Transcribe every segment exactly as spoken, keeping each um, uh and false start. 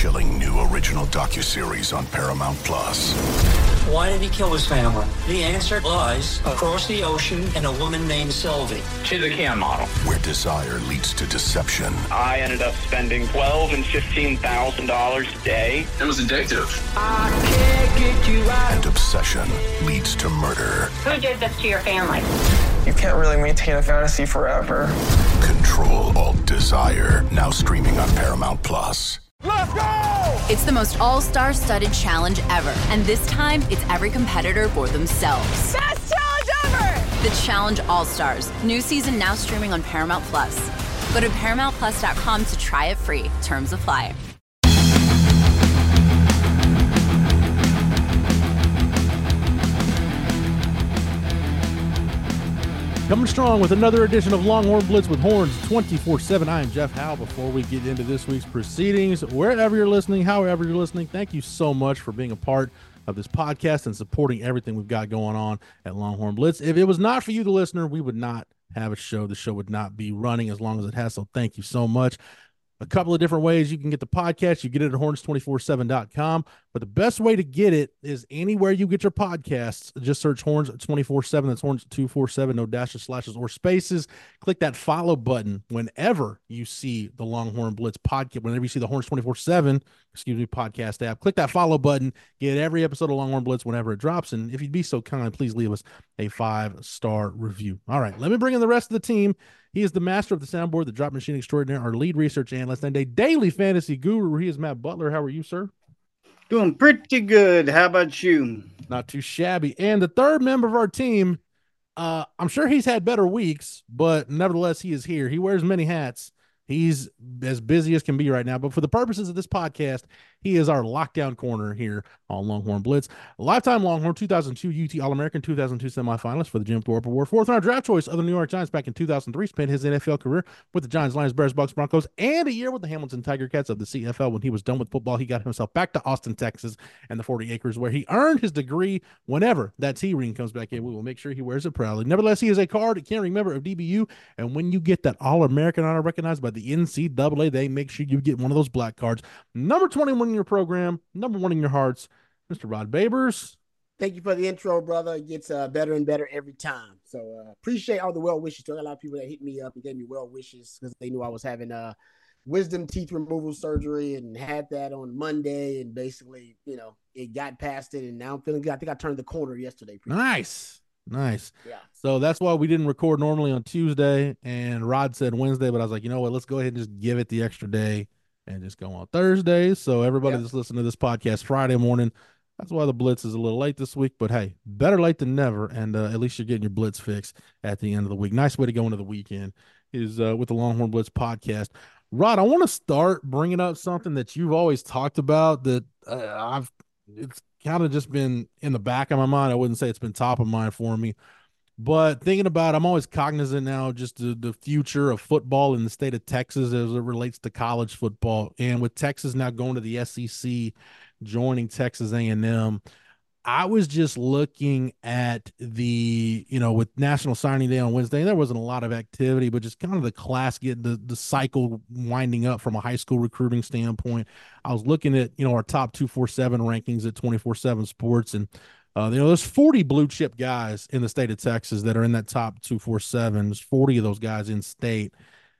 chilling new original docuseries on Paramount Plus. Why did he kill his family? The answer lies across the ocean in a woman named Sylvie. She's a Ken model. Where desire leads to deception. I ended up spending twelve and fifteen thousand dollars a day. It was addictive. I can't get you out. And obsession leads to murder. Who did this to your family? You can't really maintain a fantasy forever. Control Alt Desire. Now streaming on Paramount Plus. Let's go! It's the most all-star studded challenge ever. And this time, it's every competitor for themselves. Best challenge ever! The Challenge All-Stars. New season now streaming on Paramount Plus. Go to paramount plus dot com to try it free. Terms apply. Coming strong with another edition of Longhorn Blitz with Horns twenty-four seven. I am Jeff Howe. Before we get into this week's proceedings, wherever you're listening, however you're listening, thank you so much for being a part of this podcast and supporting everything we've got going on at Longhorn Blitz. If it was not for you, the listener, we would not have a show. The show would not be running as long as it has, so thank you so much. A couple of different ways you can get the podcast. You get it at horns two four seven dot com, but the best way to get it is anywhere you get your podcasts. Just search Horns twenty-four seven. That's Horns two four seven, no dashes, slashes, or spaces. Click that follow button whenever you see the Longhorn Blitz podcast, whenever you see the Horns twenty-four seven, excuse me, podcast app. Click that follow button. Get every episode of Longhorn Blitz whenever it drops, and if you'd be so kind, please leave us a five-star review. All right, let me bring in the rest of the team. He is the master of the soundboard, the drop machine extraordinaire, our lead research analyst, and a daily fantasy guru. He is Matt Butler. How are you, sir? Doing pretty good. How about you? Not too shabby. And the third member of our team, uh, I'm sure he's had better weeks, but nevertheless, he is here. He wears many hats. He's as busy as can be right now. But for the purposes of this podcast, he is our lockdown corner here on Longhorn Blitz. Lifetime Longhorn, two thousand two U T All-American, two thousand two semifinalist for the Jim Thorpe Award. Fourth round draft choice of the New York Giants back in two thousand three. Spent his N F L career with the Giants, Lions, Bears, Bucks, Broncos, and a year with the Hamilton Tiger Cats of the C F L. When he was done with football, he got himself back to Austin, Texas, and the forty acres where he earned his degree. Whenever that T-ring comes back in, we will make sure he wears it proudly. Nevertheless, he is a card-carrying member of D B U, and when you get that All-American honor recognized by the N C double A, they make sure you get one of those black cards. Number twenty-one in your program, number one in your hearts, Mister Rod Babers. Thank you for the intro, brother. It gets uh, better and better every time. So uh, appreciate all the well wishes. There are a lot of people that hit me up and gave me well wishes because they knew I was having uh, wisdom teeth removal surgery and had that on Monday. And basically, you know, it got past it. And now I'm feeling good. I think I turned the corner yesterday. Nice. Nice. Yeah. So that's why we didn't record normally on Tuesday. And Rod said Wednesday, but I was like, you know what? Let's go ahead and just give it the extra day and just go on Thursday. So everybody Yep. that's listening to this podcast Friday morning, that's why the Blitz is a little late this week. But hey, better late than never. And uh, at least you're getting your Blitz fix at the end of the week. Nice way to go into the weekend is uh, with the Longhorn Blitz podcast. Rod, I want to start bringing up something that you've always talked about that uh, I've it's kind of just been in the back of my mind. I wouldn't say it's been top of mind for me, but thinking about, I'm always cognizant now, just the, the future of football in the state of Texas as it relates to college football. And with Texas now going to the S E C, joining Texas A and M, I was just looking at the, you know, with National Signing Day on Wednesday, there wasn't a lot of activity, but just kind of the class getting the, the cycle winding up from a high school recruiting standpoint. I was looking at, you know, our top two forty-seven rankings at twenty-four seven Sports, and Uh, you know, there's forty blue chip guys in the state of Texas that are in that top two forty-seven. There's forty of those guys in state.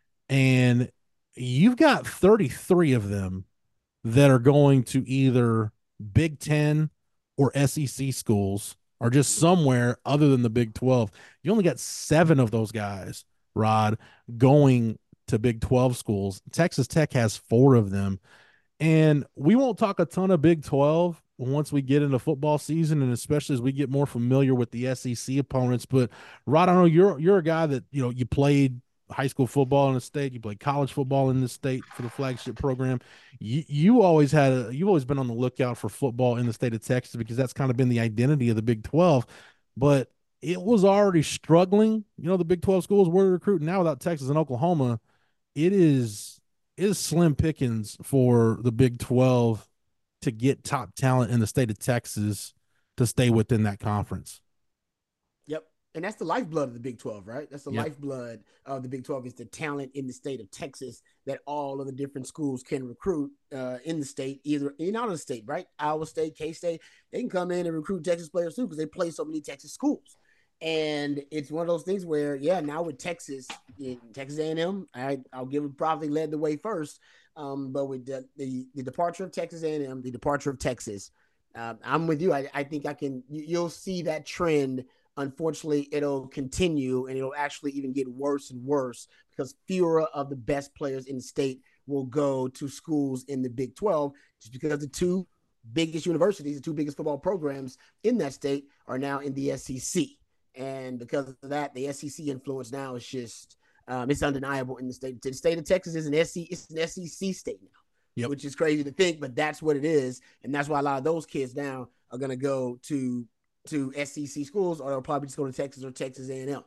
And you've got thirty-three of them that are going to either Big Ten or S E C schools or just somewhere other than the Big twelve. You only got seven of those guys, Rod, going to Big twelve schools. Texas Tech has four of them. And we won't talk a ton of Big twelve once we get into football season, and especially as we get more familiar with the S E C opponents. But Rod, I know you're you're a guy that, you know, you played high school football in the state, you played college football in the state for the flagship program. You you always had a you've always been on the lookout for football in the state of Texas because that's kind of been the identity of the Big twelve. But it was already struggling. You know, the Big twelve schools were recruiting. Now without Texas and Oklahoma, it is it is slim pickings for the Big twelve to get top talent in the state of Texas to stay within that conference. Yep. and that's the lifeblood of the Big twelve, right? That's the Yep. lifeblood of the Big twelve is the talent in the state of Texas that all of the different schools can recruit uh, in the state, either in out of the state, right? Iowa State, K-State, they can come in and recruit Texas players too because they play so many Texas schools. And it's one of those things where, yeah, now with Texas, in Texas A and M, I, I'll give them probably led the way first. Um, but with the, the the departure of Texas A and M, the departure of Texas, uh, I'm with you. I, I think I can. You'll see that trend. Unfortunately, it'll continue, and it'll actually even get worse and worse because fewer of the best players in the state will go to schools in the Big twelve, just because the two biggest universities, the two biggest football programs in that state, are now in the S E C. And because of that, the S E C influence now is just um, it's undeniable in the state. The state of Texas is an S E C, it's an S E C state now, yep. which is crazy to think, but that's what it is, and that's why a lot of those kids now are going to go to to S E C schools, or they'll probably just go to Texas or Texas A and M.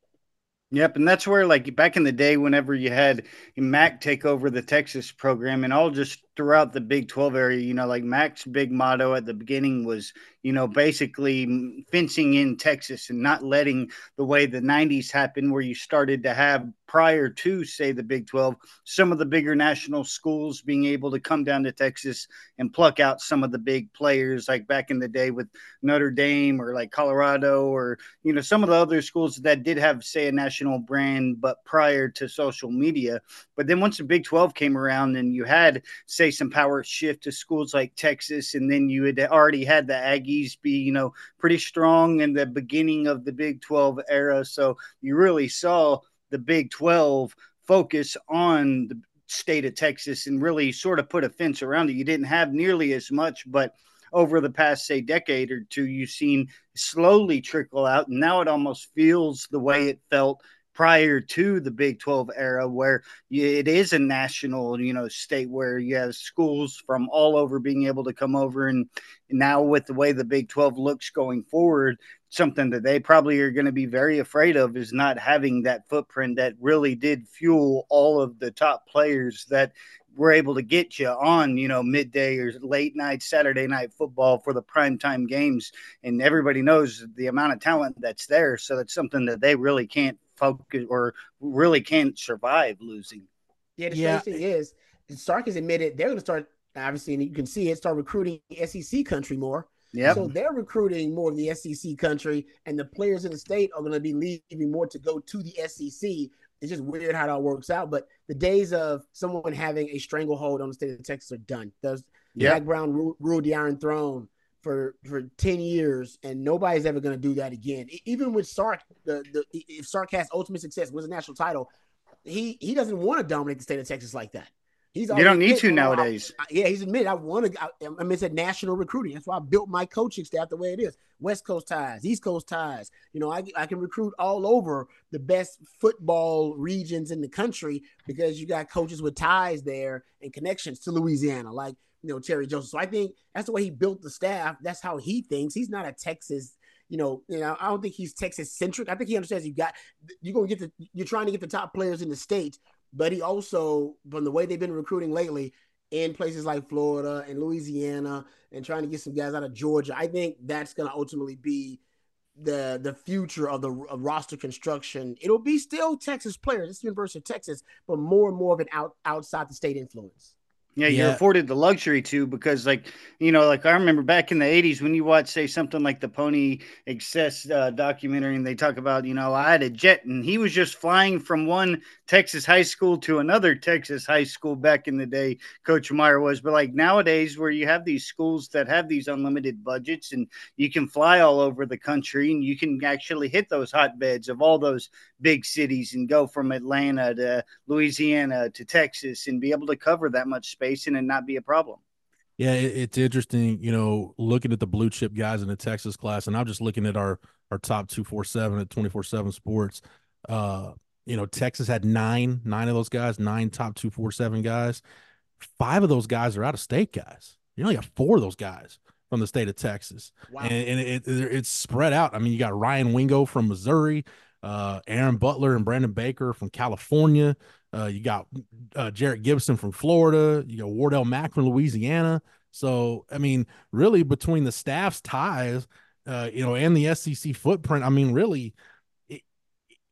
Yep, and that's where, like, back in the day, whenever you had Mac take over the Texas program, and all just throughout the Big twelve area, you know, like Mac's big motto at the beginning was, you know, basically fencing in Texas and not letting the way the nineties happened, where you started to have, prior to, say, the Big twelve, some of the bigger national schools being able to come down to Texas and pluck out some of the big players, like back in the day with Notre Dame or like Colorado, or, you know, some of the other schools that did have, say, a national brand, but prior to social media. But then once the Big twelve came around and you had, say, some power shift to schools like Texas, and then you had already had the Aggies be, you know, pretty strong in the beginning of the Big twelve era. So you really saw the Big twelve focus on the state of Texas and really sort of put a fence around it. You didn't have nearly as much, but over the past, say, decade or two, you've seen slowly trickle out. And now it almost feels the way it felt prior to the Big twelve era, where it is a national, you know, state where you have schools from all over being able to come over. And now with the way the Big twelve looks going forward, something that they probably are going to be very afraid of is not having that footprint that really did fuel all of the top players that were able to get you on, you know, midday or late night Saturday night football for the primetime games. And everybody knows the amount of talent that's there. So that's something that they really can't focus or really can't survive losing. Yeah, the Yeah. strange thing is, Sark has admitted they're going to start, obviously, and you can see it, start recruiting S E C country more. Yep. So they're recruiting more of the S E C country, and the players in the state are going to be leaving more to go to the S E C. It's just weird how it all works out. But the days of someone having a stranglehold on the state of Texas are done. Those Yep. Jack Brown ruled, ruled the Iron Throne for for ten years, and nobody's ever going to do that again. E- Even with Sark, the, the if Sark has ultimate success, wins a national title, he he doesn't want to dominate the state of Texas like that. He's You don't need admitted, to "Well, I- nowadays. I- yeah, he's admitted I want to. I, I mean, it's a national recruiting. That's why I built my coaching staff the way it is. West Coast ties, East Coast ties. You know, I I can recruit all over the best football regions in the country because you got coaches with ties there and connections to Louisiana, like, you know, Terry Joseph. So I think that's the way he built the staff. That's how he thinks. He's not a Texas. You know, you know, I don't think he's Texas centric. I think he understands you got you're gonna get the you're trying to get the top players in the state, but he also, from the way they've been recruiting lately in places like Florida and Louisiana, and trying to get some guys out of Georgia, I think that's gonna ultimately be the the future of the of roster construction. It'll be still Texas players. It's the University of Texas, but more and more of an out outside the state influence. Yeah, you're Yeah. afforded the luxury to, because, like, you know, like I remember back in the eighties when you watch, say, something like the Pony Excess uh, documentary, and they talk about, you know, I had a jet and he was just flying from one Texas high school to another Texas high school back in the day, Coach Meyer was. But like nowadays, where you have these schools that have these unlimited budgets and you can fly all over the country and you can actually hit those hotbeds of all those big cities and go from Atlanta to Louisiana to Texas and be able to cover that much space and it not be a problem. Yeah, it, it's interesting, you know, looking at the blue chip guys in the Texas class, and I'm just looking at our our top two forty-seven at twenty-four seven Sports. Uh, you know, Texas had nine, nine of those guys, nine top two forty-seven guys. Five of those guys are out of state guys. You only got four of those guys from the state of Texas. Wow. And, and it, it, it's spread out. I mean, you got Ryan Wingo from Missouri, uh, Aaron Butler and Brandon Baker from California. Uh, you got uh, Jarrett Gibson from Florida. You got Wardell Mack from Louisiana. So, I mean, really between the staff's ties, uh, you know, and the S E C footprint, I mean, really,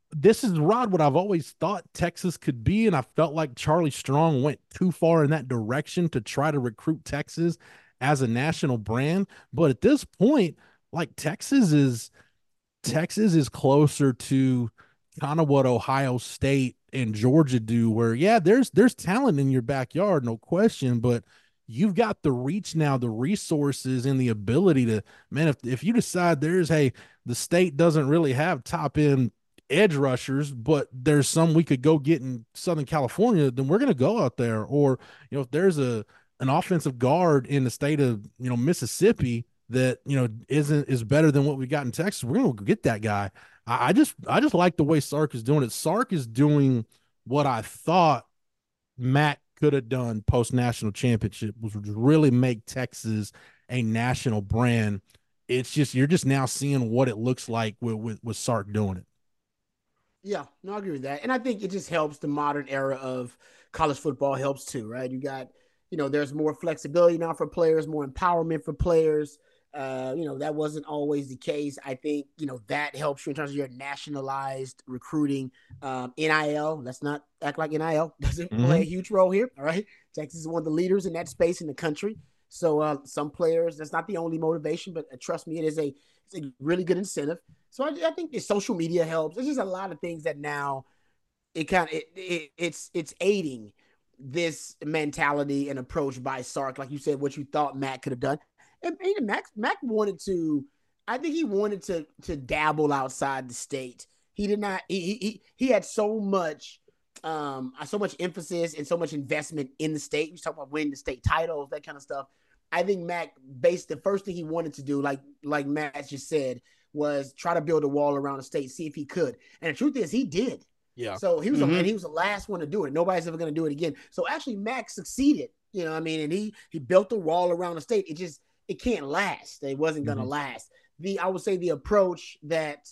this is, Rod, what I've always thought Texas could be, and I felt like Charlie Strong went too far in that direction to try to recruit Texas as a national brand. But at this point, like Texas is Texas is closer to kind of what Ohio State and Georgia do, where yeah, there's there's talent in your backyard, no question, but you've got the reach now, the resources, and the ability to, man, if if you decide there's, hey, the state doesn't really have top end edge rushers, but there's some we could go get in Southern California, then we're going to go out there. Or, you know, if there's a an offensive guard in the state of, you know, Mississippi that, you know, isn't is better than what we got in Texas, we're going to get that guy. I, I just I just like the way Sark is doing it. Sark is doing what I thought Mac could have done post national championship, was really make Texas a national brand. It's just, you're just now seeing what it looks like with with, with Sark doing it. Yeah, no, I agree with that. And I think it just helps the modern era of college football helps too, right? You got, you know, there's more flexibility now for players, more empowerment for players. Uh, you know, that wasn't always the case. I think, you know, that helps you in terms of your nationalized recruiting. Um, N I L, let's not act like N I L doesn't mm-hmm. play a huge role here. All right. Texas is one of the leaders in that space in the country. So uh, some players, that's not the only motivation, but uh, trust me, it is a, it's a really good incentive. So I, I think the social media helps. There's just a lot of things that now it kind of, it, it, it's, it's aiding this mentality and approach by Sark. Like you said, what you thought Matt could have done. And, and Mac, Mac wanted to, I think he wanted to to dabble outside the state. He did not, he he he had so much, um, so much emphasis and so much investment in the state. We talk about winning the state titles, that kind of stuff. I think Mac, based, the first thing he wanted to do, like like Matt just said, was try to build a wall around the state, see if he could. And the truth is, he did. Yeah. So he was, mm-hmm. a, and he was the last one to do it. Nobody's ever going to do it again. So actually, Mac succeeded. You know what I mean? And he he built a wall around the state. It just, it can't last. It wasn't going to mm-hmm. last. The, I would say the approach that,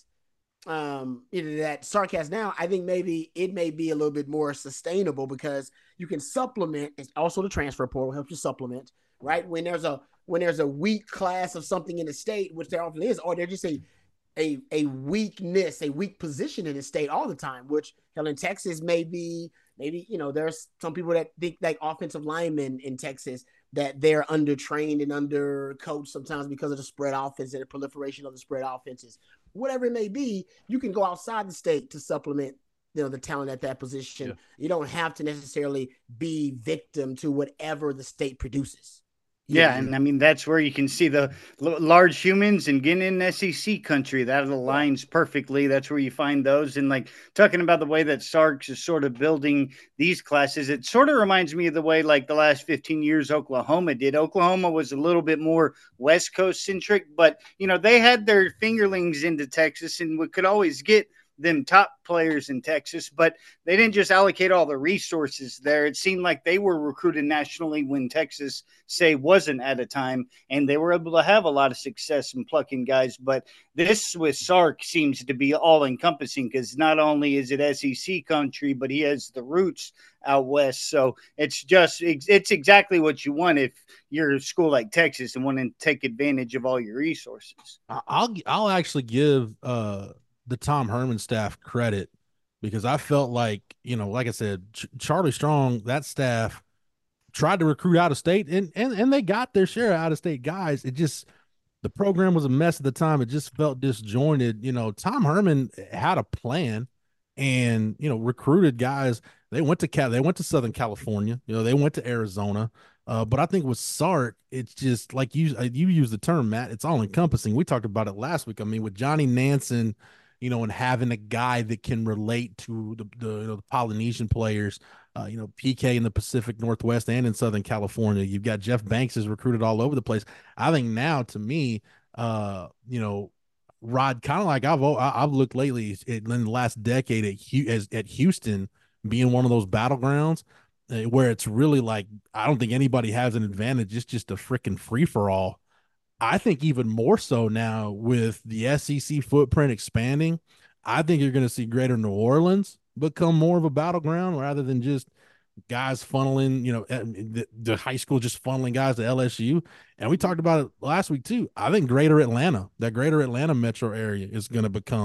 um, you know, that Sark has now, I think maybe it may be a little bit more sustainable because you can supplement. It's also the transfer portal helps you supplement, right? When there's a, when there's a weak class of something in the state, which there often is, or they're just a, a, a weakness, a weak position in the state all the time, which hell in Texas may be, maybe, you know, there's some people that think like offensive linemen in Texas, that they're undertrained and undercoached sometimes because of the spread offense and the proliferation of the spread offenses. Whatever it may be, you can go outside the state to supplement, you know, the talent at that position. Yeah. You don't have to necessarily be victim to whatever the state produces. Yeah, yeah, and I mean, that's where you can see the l- large humans and getting in S E C country. That aligns perfectly. That's where you find those. And like talking about the way that Sarks is sort of building these classes, it sort of reminds me of the way like the last fifteen years Oklahoma did. Oklahoma was a little bit more West Coast centric, but, you know, they had their fingerlings into Texas and we could always get them top players in Texas, but they didn't just allocate all the resources there. It seemed like they were recruited nationally when Texas, say, wasn't at a time, and they were able to have a lot of success in plucking guys. But this with Sark seems to be all-encompassing because not only is it S E C country, but he has the roots out west. So it's just it's exactly what you want if you're a school like Texas and want to take advantage of all your resources. I'll I'll actually give uh the Tom Herman staff credit because I felt like, you know, like I said, Ch- Charlie Strong, that staff tried to recruit out of state and, and, and they got their share of out of state guys. It just, the program was a mess at the time. It just felt disjointed. You know, Tom Herman had a plan and, you know, recruited guys. They went to Cal, they went to Southern California, you know, they went to Arizona. Uh, but I think with Sark, it's just like you, you use the term, Matt, it's all encompassing. We talked about it last week. I mean, with Johnny Nansen, you know, and having a guy that can relate to the, the, you know, the Polynesian players, uh, you know, P K in the Pacific Northwest and in Southern California. You've got Jeff Banks is recruited all over the place. I think now, to me, uh, you know, Rod, kind of like I've I've looked lately in the last decade at as at Houston being one of those battlegrounds uh, where it's really like I don't think anybody has an advantage. It's just a freaking free for all. I think even more so now with the S E C footprint expanding, I think you're going to see Greater New Orleans become more of a battleground rather than just guys funneling, you know, the, the high school just funneling guys to L S U. And we talked about it last week too. I think Greater Atlanta, that Greater Atlanta metro area is going to become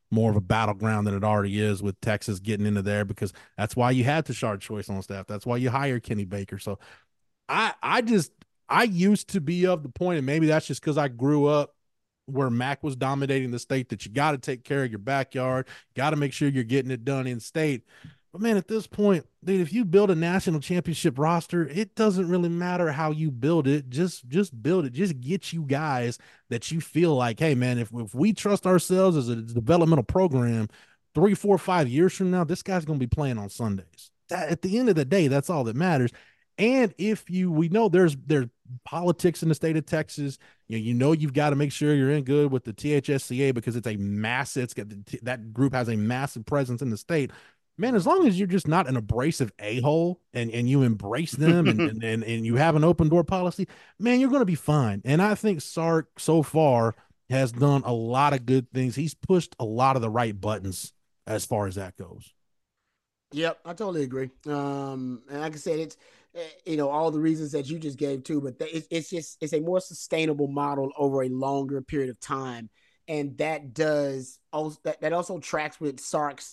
more of a battleground than it already is with Texas getting into there, because that's why you had Tashard Choice on staff. That's why you hired Kenny Baker. So I I just I used to be of the point, and maybe that's just because I grew up where Mac was dominating the state, that you got to take care of your backyard, got to make sure you're getting it done in state. But man, at this point, dude, if you build a national championship roster, it doesn't really matter how you build it. Just, just build it. Just get you guys that you feel like, hey, man, if, if we trust ourselves as a developmental program, three, four, five years from now, this guy's going to be playing on Sundays. That, at the end of the day, that's all that matters. And if you, we know there's there's politics in the state of Texas. You know, you know you've got to make sure you're in good with the T H S C A, because it's a massive. It's got that group has a massive presence in the state. Man, as long as you're just not an abrasive a-hole and, and you embrace them and, and, and, and you have an open door policy, man, you're going to be fine. And I think Sark so far has done a lot of good things. He's pushed a lot of the right buttons as far as that goes. Yep, I totally agree. Um, and like I said, it's, you know, all the reasons that you just gave too, but it's, it's just, it's a more sustainable model over a longer period of time. And that does also, that, that also tracks with Sark's,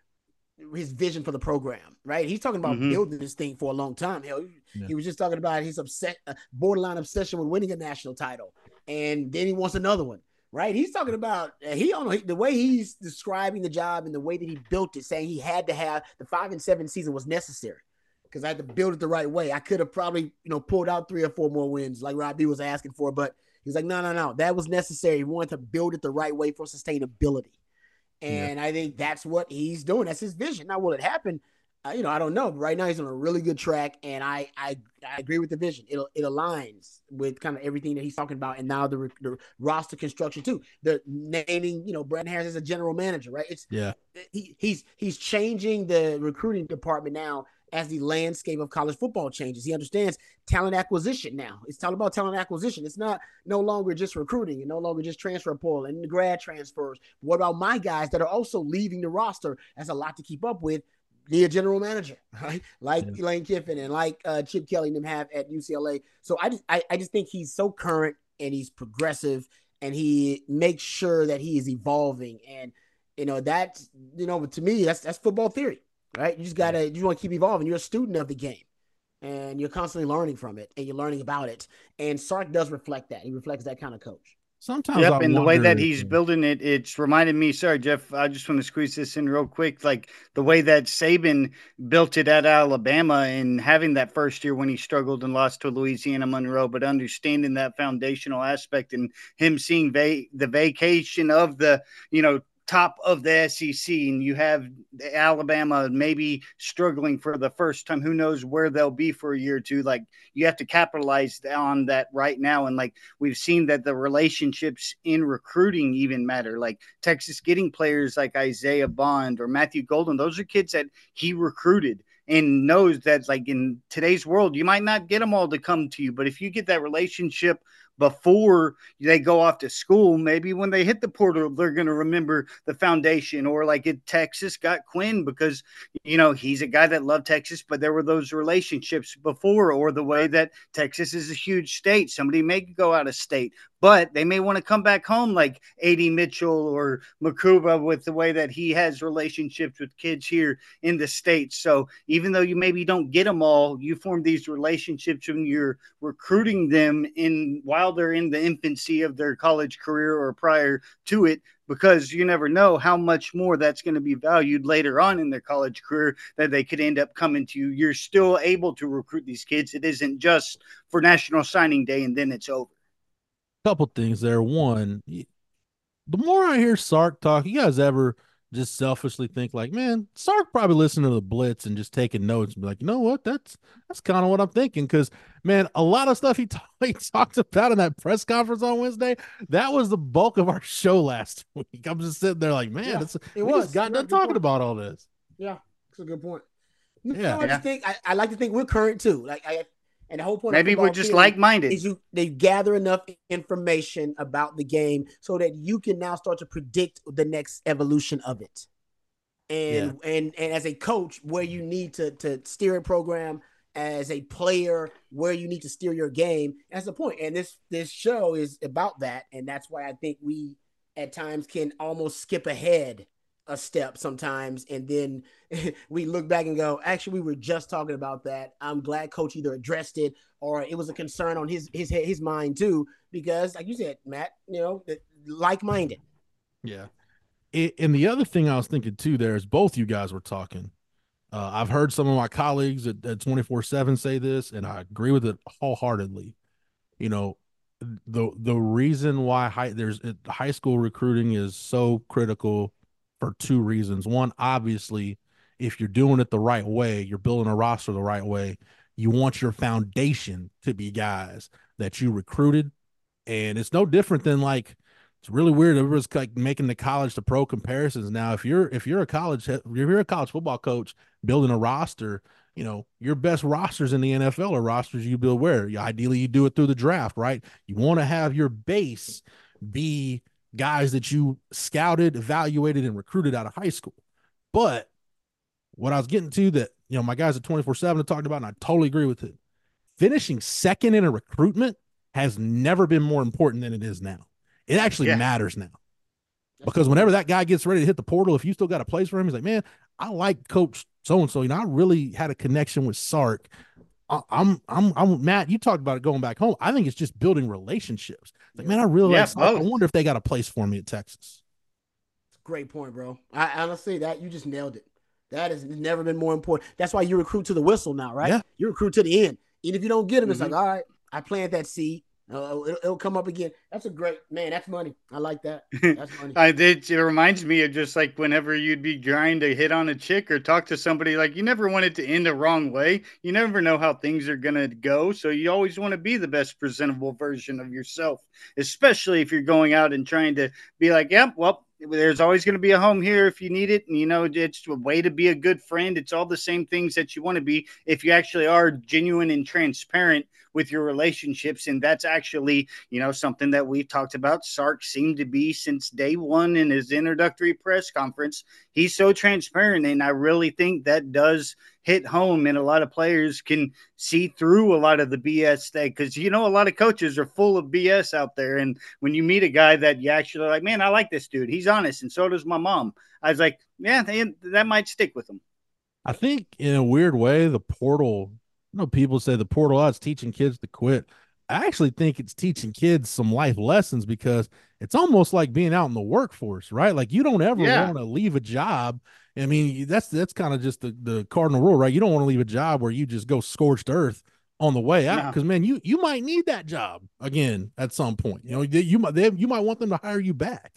his vision for the program, right? He's talking about mm-hmm. building this thing for a long time. Hell, yeah. He was just talking about his upset, uh, borderline obsession with winning a national title, and then he wants another one, right? He's talking about uh, he on the way he's describing the job and the way that he built it, saying he had to have the five and seven season was necessary because I had to build it the right way. I could have probably you know pulled out three or four more wins like Rob B was asking for, but he's like, no, no, no, that was necessary. He wanted to build it the right way for sustainability. And yeah. I think that's what he's doing. That's his vision. Now, will it happen? Uh, you know, I don't know. But right now, he's on a really good track, and I I, I agree with the vision. It it aligns with kind of everything that he's talking about, and now the, the roster construction too. The naming, you know, Brandon Harris as a general manager, right? It's yeah. He he's he's changing the recruiting department now as the landscape of college football changes. He understands talent acquisition now. It's all about talent acquisition. It's not no longer just recruiting and no longer just transfer portal and the grad transfers. What about my guys that are also leaving the roster? That's a lot to keep up with. Be a general manager, right? Like yeah. Lane Kiffin and like uh, Chip Kelly and them have at U C L A. So I just, I, I just think he's so current and he's progressive and he makes sure that he is evolving. And, you know, that's, you know, to me, that's, that's football theory. Right, you just gotta. You want to keep evolving. You're a student of the game, and you're constantly learning from it, and you're learning about it. And Sark does reflect that. He reflects that kind of coach. Sometimes, yep, I and the way that if, he's building it, it's reminded me. Sorry, Jeff. I just want to squeeze this in real quick. Like the way that Saban built it at Alabama, and having that first year when he struggled and lost to Louisiana Monroe, but understanding that foundational aspect, and him seeing va- the vacation of the, you know. top of the S E C, and you have Alabama maybe struggling for the first time. Who knows where they'll be for a year or two? Like you have to capitalize on that right now. And like we've seen that the relationships in recruiting even matter. Like Texas getting players like Isaiah Bond or Matthew Golden. Those are kids that he recruited and knows that like in today's world, you might not get them all to come to you, but if you get that relationship before they go off to school, maybe when they hit the portal, they're going to remember the foundation. Or like in Texas got Quinn because, you know, he's a guy that loved Texas, but there were those relationships before, or the way that Texas is a huge state. Somebody may go out of state, but they may want to come back home like A D Mitchell or Makuba with the way that he has relationships with kids here in the States. So even though you maybe don't get them all, you form these relationships when you're recruiting them in while they're in the infancy of their college career or prior to it, because you never know how much more that's going to be valued later on in their college career that they could end up coming to you. You're still able to recruit these kids. It isn't just for National Signing Day and then it's over. Couple things there. One, the more I hear Sark talk, you guys ever just selfishly think like, man, Sark probably listening to the Blitz and just taking notes and be like, you know what, that's that's kind of what I'm thinking. Because man, a lot of stuff he, talk, he talked about in that press conference on Wednesday, that was the bulk of our show last week. I'm just sitting there like, man, yeah, it's it was got done talking point. about all this. Yeah, it's a good point. No, yeah, I yeah. just think I, I like to think we're current too. Like I. And the whole point maybe of we're just like-minded is you they gather enough information about the game so that you can now start to predict the next evolution of it. And yeah. and and as a coach, where you need to to steer a program, as a player, where you need to steer your game, that's the point. And this this show is about that, and that's why I think we at times can almost skip ahead a step sometimes. And then we look back and go, actually, we were just talking about that. I'm glad coach either addressed it or it was a concern on his, his, his mind too, because like you said, Matt, you know, like-minded. Yeah. It, and the other thing I was thinking too, there is both you guys were talking. Uh, I've heard some of my colleagues at, at twenty-four seven say this, and I agree with it wholeheartedly. You know, the the reason why high, there's high school recruiting is so critical for two reasons. One, obviously, if you're doing it the right way, you're building a roster the right way, you want your foundation to be guys that you recruited. And it's no different than like, it's really weird. Everyone's like making the college to pro comparisons. Now, if you're, if you're a college, if you're a college football coach building a roster, you know, your best rosters in the N F L are rosters you build where you, ideally you do it through the draft, right? You want to have your base be guys that you scouted, evaluated, and recruited out of high school. But what I was getting to that, you know, my guys at twenty-four seven have talked about, and I totally agree with it. Finishing second in a recruitment has never been more important than it is now. It actually yeah. matters now. Because whenever that guy gets ready to hit the portal, if you still got a place for him, he's like, man, I like Coach so-and-so. You know, I really had a connection with Sark. I'm, I'm, I'm, Matt, you talked about it going back home. I think it's just building relationships. Like, man, I really yeah, like Sark. I wonder if they got a place for me at Texas. Great point, bro. I honestly, that you just nailed it. That has never been more important. That's why you recruit to the whistle now, right? Yeah. You recruit to the end. Even if you don't get them, mm-hmm. it's like, all right, I planted that seed. Uh, it'll, it'll come up again. That's a great man. That's money. I like that. That's money. I did. It reminds me of just like whenever you'd be trying to hit on a chick or talk to somebody, like you never want it to end the wrong way. You never know how things are going to go. So you always want to be the best presentable version of yourself, especially if you're going out and trying to be like, yep, yeah, well, there's always going to be a home here if you need it. And, you know, it's a way to be a good friend. It's all the same things that you want to be if you actually are genuine and transparent with your relationships. And that's actually, you know, something that we've talked about. Sark seemed to be since day one in his introductory press conference. He's so transparent. And I really think that does hit home, and a lot of players can see through a lot of the B S thing. Cause you know, a lot of coaches are full of B S out there. And when you meet a guy that you actually like, man, I like this dude. He's honest. And so does my mom. I was like, yeah, they, that might stick with him. I think in a weird way, the portal, you know, people say the portal, oh, it's teaching kids to quit. I actually think it's teaching kids some life lessons because it's almost like being out in the workforce, right? Like you don't ever yeah. want to leave a job. I mean, that's that's kind of just the, the cardinal rule, right? You don't want to leave a job where you just go scorched earth on the way out because, yeah. man, you you might need that job again at some point. You know, you might they, you might want them to hire you back.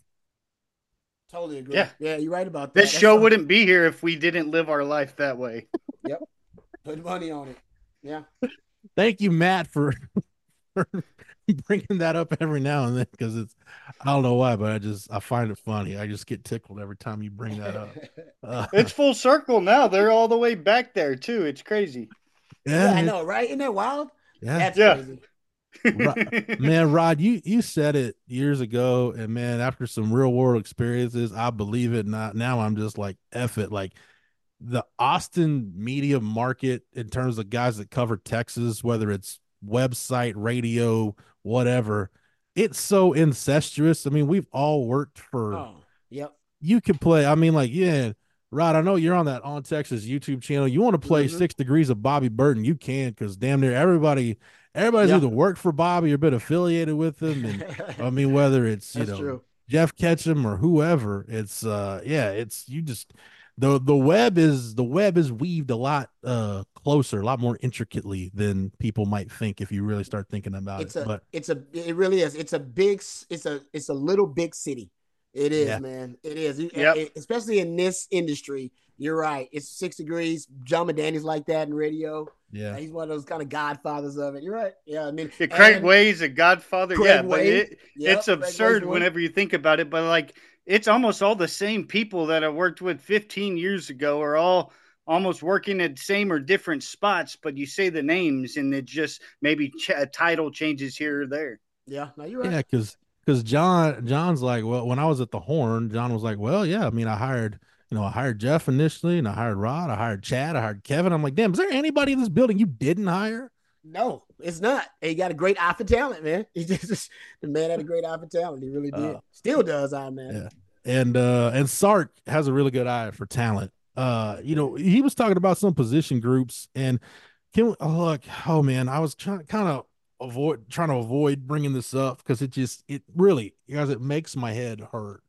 Totally agree. Yeah, yeah, you're right about that. This that's show something. wouldn't be here if we didn't live our life that way. Yep, put money on it. Yeah. Thank you, Matt, for, for bringing that up every now and then because it's I don't know why, but I just I find it funny. I just get tickled every time you bring that up. Uh, it's full circle now. They're all the way back there too. It's crazy. Yeah, yeah I know, right? Isn't that wild? Yeah, that's yeah. crazy. Rod, man, Rod, you you said it years ago, and man, after some real world experiences, I believe it. Not now, I'm just like F it. Like the Austin media market in terms of guys that cover Texas, whether it's website, radio, whatever, it's so incestuous. I mean, we've all worked for. Oh, yep. You could play. I mean, like, yeah, Rod, I know you're on that On Texas YouTube channel. You want to play mm-hmm. Six Degrees of Bobby Burton, you can, because damn near everybody, everybody's yep. either worked for Bobby or been affiliated with him. And I mean, whether it's you That's know true. Jeff Ketchum or whoever, it's uh, yeah, it's you just the the web is the web is weaved a lot uh closer, a lot more intricately than people might think if you really start thinking about it's it. A, but it's a it really is. It's a big. It's a it's a little big city. It is, yeah. man. It is. Yep. Especially in this industry. You're right. It's Six Degrees. John McDaniel's like that in radio. Yeah. He's one of those kind of godfathers of it. You're right. Yeah. I mean, yeah, Craig Way's a godfather. Craig yeah. Way. But it, yep. it's absurd whenever you think about it. But like, it's almost all the same people that I worked with fifteen years ago are all almost working at same or different spots, but you say the names and it just maybe ch- a title changes here or there. Yeah. No, you're right. Yeah. Cause Because John, John's like, well, when I was at the Horn, John was like, well, yeah, I mean, I hired, you know, I hired Jeff initially, and I hired Rod, I hired Chad, I hired Kevin. I'm like, damn, is there anybody in this building you didn't hire? No, it's not. He got a great eye for talent, man. He just the man had a great eye for talent. He really did. Uh, Still does, I man. Yeah. And uh, and Sark has a really good eye for talent. Uh, you know, he was talking about some position groups, and can oh, look, oh man, I was trying kind of avoid trying to avoid bringing this up because it just it really, guys, it makes my head hurt.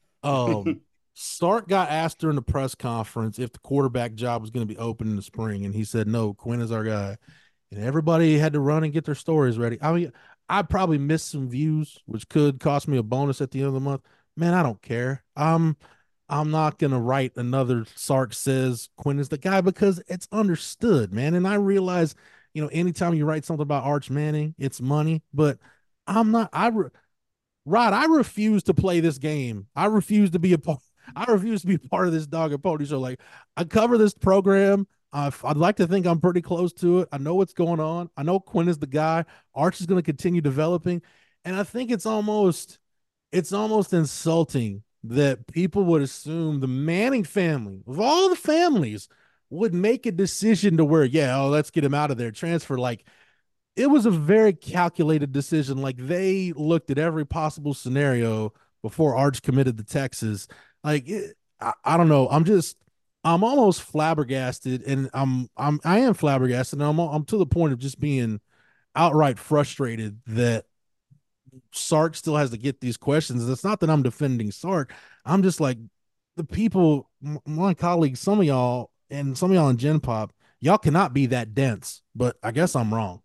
Um, Sark got asked during the press conference if the quarterback job was going to be open in the spring, and he said no. Quinn is our guy. And everybody had to run and get their stories ready. I mean, I probably missed some views, which could cost me a bonus at the end of the month. Man, I don't care. I'm, I'm not gonna write another Sark says Quinn is the guy because it's understood, man. And I realize, you know, anytime you write something about Arch Manning, it's money. But I'm not. I, re, Rod, I refuse to play this game. I refuse to be a part. I refuse to be part of this dog and pony show. Like, I cover this program. Uh, I'd like to think I'm pretty close to it. I know what's going on. I know Quinn is the guy. Arch is going to continue developing. And I think it's almost, it's almost insulting that people would assume the Manning family, of all the families, would make a decision to where, yeah, oh, let's get him out of there, transfer. Like, it was a very calculated decision. Like, they looked at every possible scenario before Arch committed to Texas. Like, it, I, I don't know. I'm just, I'm almost flabbergasted, and I'm I'm I am flabbergasted, and I'm I'm to the point of just being outright frustrated that Sark still has to get these questions. It's not that I'm defending Sark. I'm just like the people, my colleagues, some of y'all, and some of y'all in Gen Pop, y'all cannot be that dense. But I guess I'm wrong.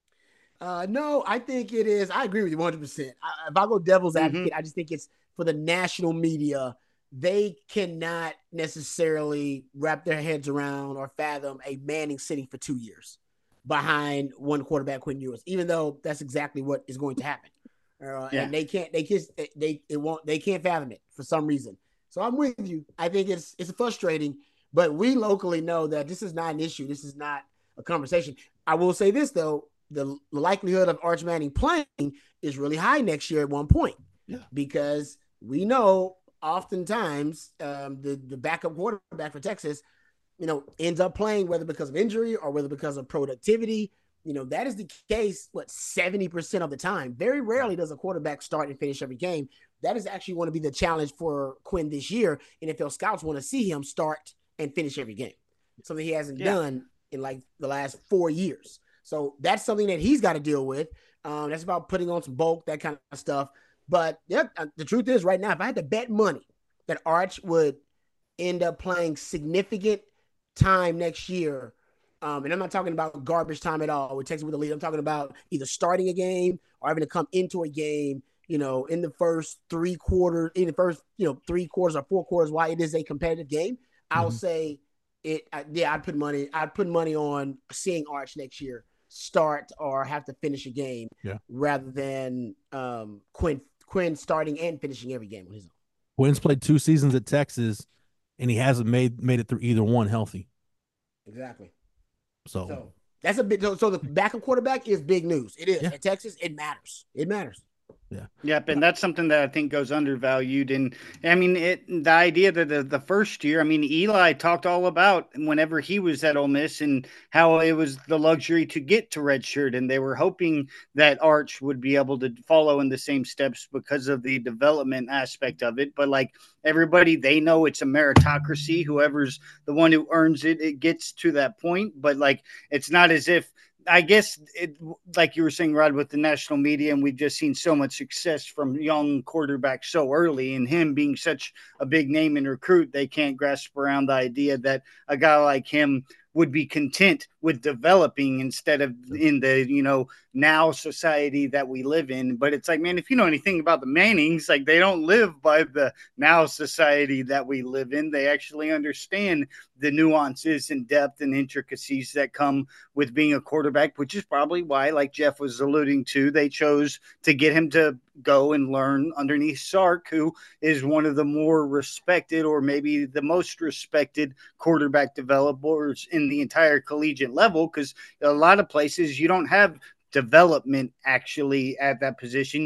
Uh, no, I think it is. I agree with you one hundred percent. I, if I go devil's advocate, mm-hmm. I just think it's for the national media. They cannot necessarily wrap their heads around or fathom a Manning sitting for two years behind one quarterback, Quinn Ewers, even though that's exactly what is going to happen. Uh, yeah. And they can't, they can't, they, it won't, they can't fathom it for some reason. So I'm with you. I think it's, it's frustrating, but we locally know that this is not an issue. This is not a conversation. I will say this though, the likelihood of Arch Manning playing is really high next year at one point, yeah. because we know oftentimes um, the, the backup quarterback for Texas, you know, ends up playing whether because of injury or whether because of productivity. You know, that is the case, what, seventy percent of the time. Very rarely does a quarterback start and finish every game. That is actually going to be the challenge for Quinn this year. N F L scouts want to see him start and finish every game, something he hasn't yeah. done in like the last four years. So that's something that he's got to deal with. Um, that's about putting on some bulk, that kind of stuff. But yeah, the truth is right now, if I had to bet money that Arch would end up playing significant time next year, um, and I'm not talking about garbage time at all with Texas with the lead. I'm talking about either starting a game or having to come into a game, you know, in the first three quarters, in the first, you know, three quarters or four quarters, while it is a competitive game. Mm-hmm. I'll say it. Yeah, I'd put money. I'd put money on seeing Arch next year start or have to finish a game, yeah. rather than um, Quinn. Quinn starting and finishing every game on his own. Quinn's played two seasons at Texas, and he hasn't made made it through either one healthy. Exactly. So, so that's a bit. So, so the backup quarterback is big news. It is yeah. at Texas. It matters. It matters. Yeah. Yep. And that's something that I think goes undervalued. And I mean, it, the idea that the, the first year, I mean, Eli talked all about whenever he was at Ole Miss and how it was the luxury to get to redshirt. And they were hoping that Arch would be able to follow in the same steps because of the development aspect of it. But like everybody, they know it's a meritocracy. Whoever's the one who earns it, it gets to that point. But like, it's not as if, I guess, it, like you were saying, Rod, with the national media, and we've just seen so much success from young quarterbacks so early, and him being such a big name in recruit, they can't grasp around the idea that a guy like him would be content with developing instead of in the, you know, now society that we live in. But it's like, man, if you know anything about the Mannings, like they don't live by the now society that we live in. They actually understand the nuances and depth and intricacies that come with being a quarterback, which is probably why, like Jeff was alluding to, they chose to get him to go and learn underneath Sark, who is one of the more respected or maybe the most respected quarterback developers in the entire collegiate level, because a lot of places you don't have development actually at that position.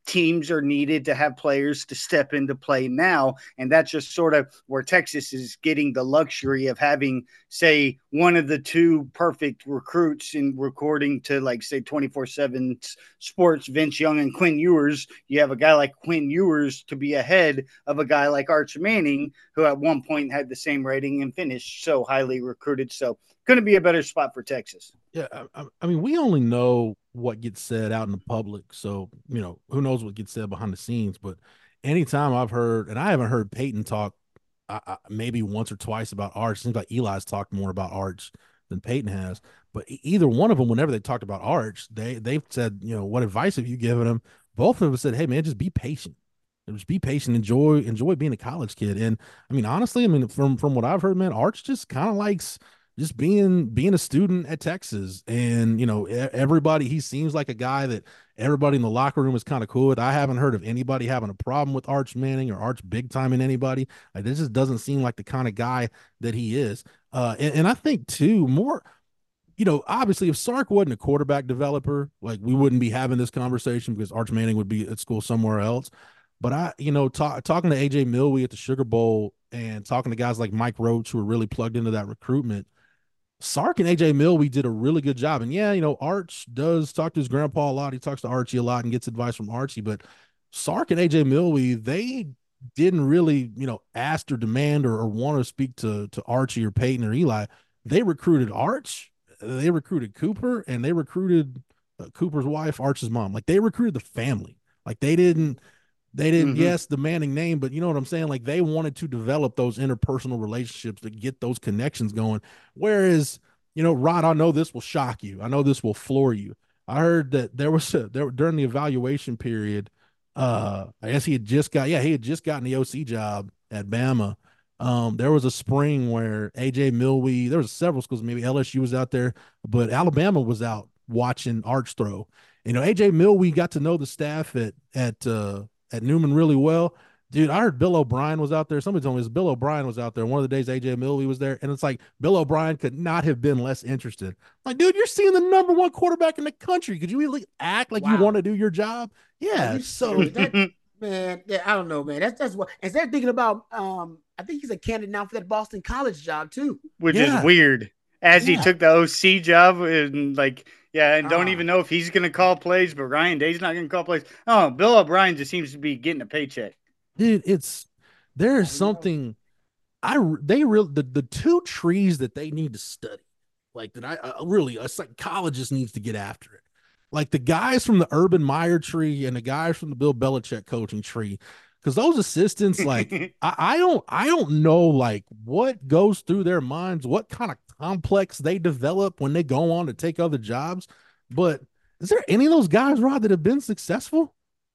teams are needed to have players to step into play now. And that's just sort of where Texas is getting the luxury of having, say, one of the two perfect recruits in recording to, like, say, twenty-four seven Sports, Vince Young and Quinn Ewers. You have a guy like Quinn Ewers to be ahead of a guy like Arch Manning, who at one point had the same rating and finished so highly recruited. So going to be a better spot for Texas. Yeah, I, I mean, we only know what gets said out in the public, so you know who knows what gets said behind the scenes. But anytime I've heard, and I haven't heard Peyton talk, uh, uh, maybe once or twice about Arch. It seems like Eli's talked more about Arch than Peyton has. But either one of them, whenever they talked about Arch, they they've said, you know, what advice have you given him? Both of them said, hey man, just be patient. Just be patient. Enjoy enjoy being a college kid. And I mean, honestly, I mean, from from what I've heard, man, Arch just kind of likes just being being a student at Texas. And, you know, everybody, he seems like a guy that everybody in the locker room is kind of cool with. I haven't heard of anybody having a problem with Arch Manning or Arch big time in anybody. Like, this just doesn't seem like the kind of guy that he is. Uh, and, and I think, too, more, you know, obviously, if Sark wasn't a quarterback developer, like, we wouldn't be having this conversation because Arch Manning would be at school somewhere else. But I, you know, talk, talking to A J Milwee at the Sugar Bowl and talking to guys like Mike Roach, who are really plugged into that recruitment, Sark and A J Milwee did a really good job. And yeah, you know, Arch does talk to his grandpa a lot. He talks to Archie a lot and gets advice from Archie. But Sark and A J Milwee, they didn't really, you know, ask or demand or, or want to speak to, to Archie or Peyton or Eli. They recruited Arch, they recruited Cooper, and they recruited uh, Cooper's wife, Arch's mom. Like, they recruited the family. Like, they didn't. They didn't, mm-hmm. yes, the Manning name, but you know what I'm saying? Like, they wanted to develop those interpersonal relationships to get those connections going. Whereas, you know, Rod, I know this will shock you. I know this will floor you. I heard that there was a, there during the evaluation period, uh, I guess he had just got, yeah, he had just gotten the O C job at Bama. Um, there was a spring where A J Milwee, there was several schools, maybe L S U was out there, but Alabama was out watching Arch throw. You know, A J Milwee got to know the staff at, at, uh, at Newman really well. Dude, I heard Bill O'Brien was out there. Somebody told me this. Bill O'Brien was out there one of the days A J Milwee was there. And it's like, Bill O'Brien could not have been less interested. Like, dude, you're seeing the number one quarterback in the country. Could you really act like wow. you want to do your job? Yeah. So that, man, yeah, I don't know, man. That's that's what, and they're thinking about, um, I think he's a candidate now for that Boston College job too. Which yeah. is weird. As yeah. he took the O C job and like, yeah, and don't uh, even know if he's going to call plays, but Ryan Day's not going to call plays. Oh, Bill O'Brien just seems to be getting a paycheck. Dude, it's there is something I they really the, the two trees that they need to study, like that I, I really a psychologist needs to get after it. Like the guys from the Urban Meyer tree and the guys from the Bill Belichick coaching tree. Because those assistants, like, I, I don't, I don't know, like, what goes through their minds, what kind of complex they develop when they go on to take other jobs. But is there any of those guys, Rod, that have been successful?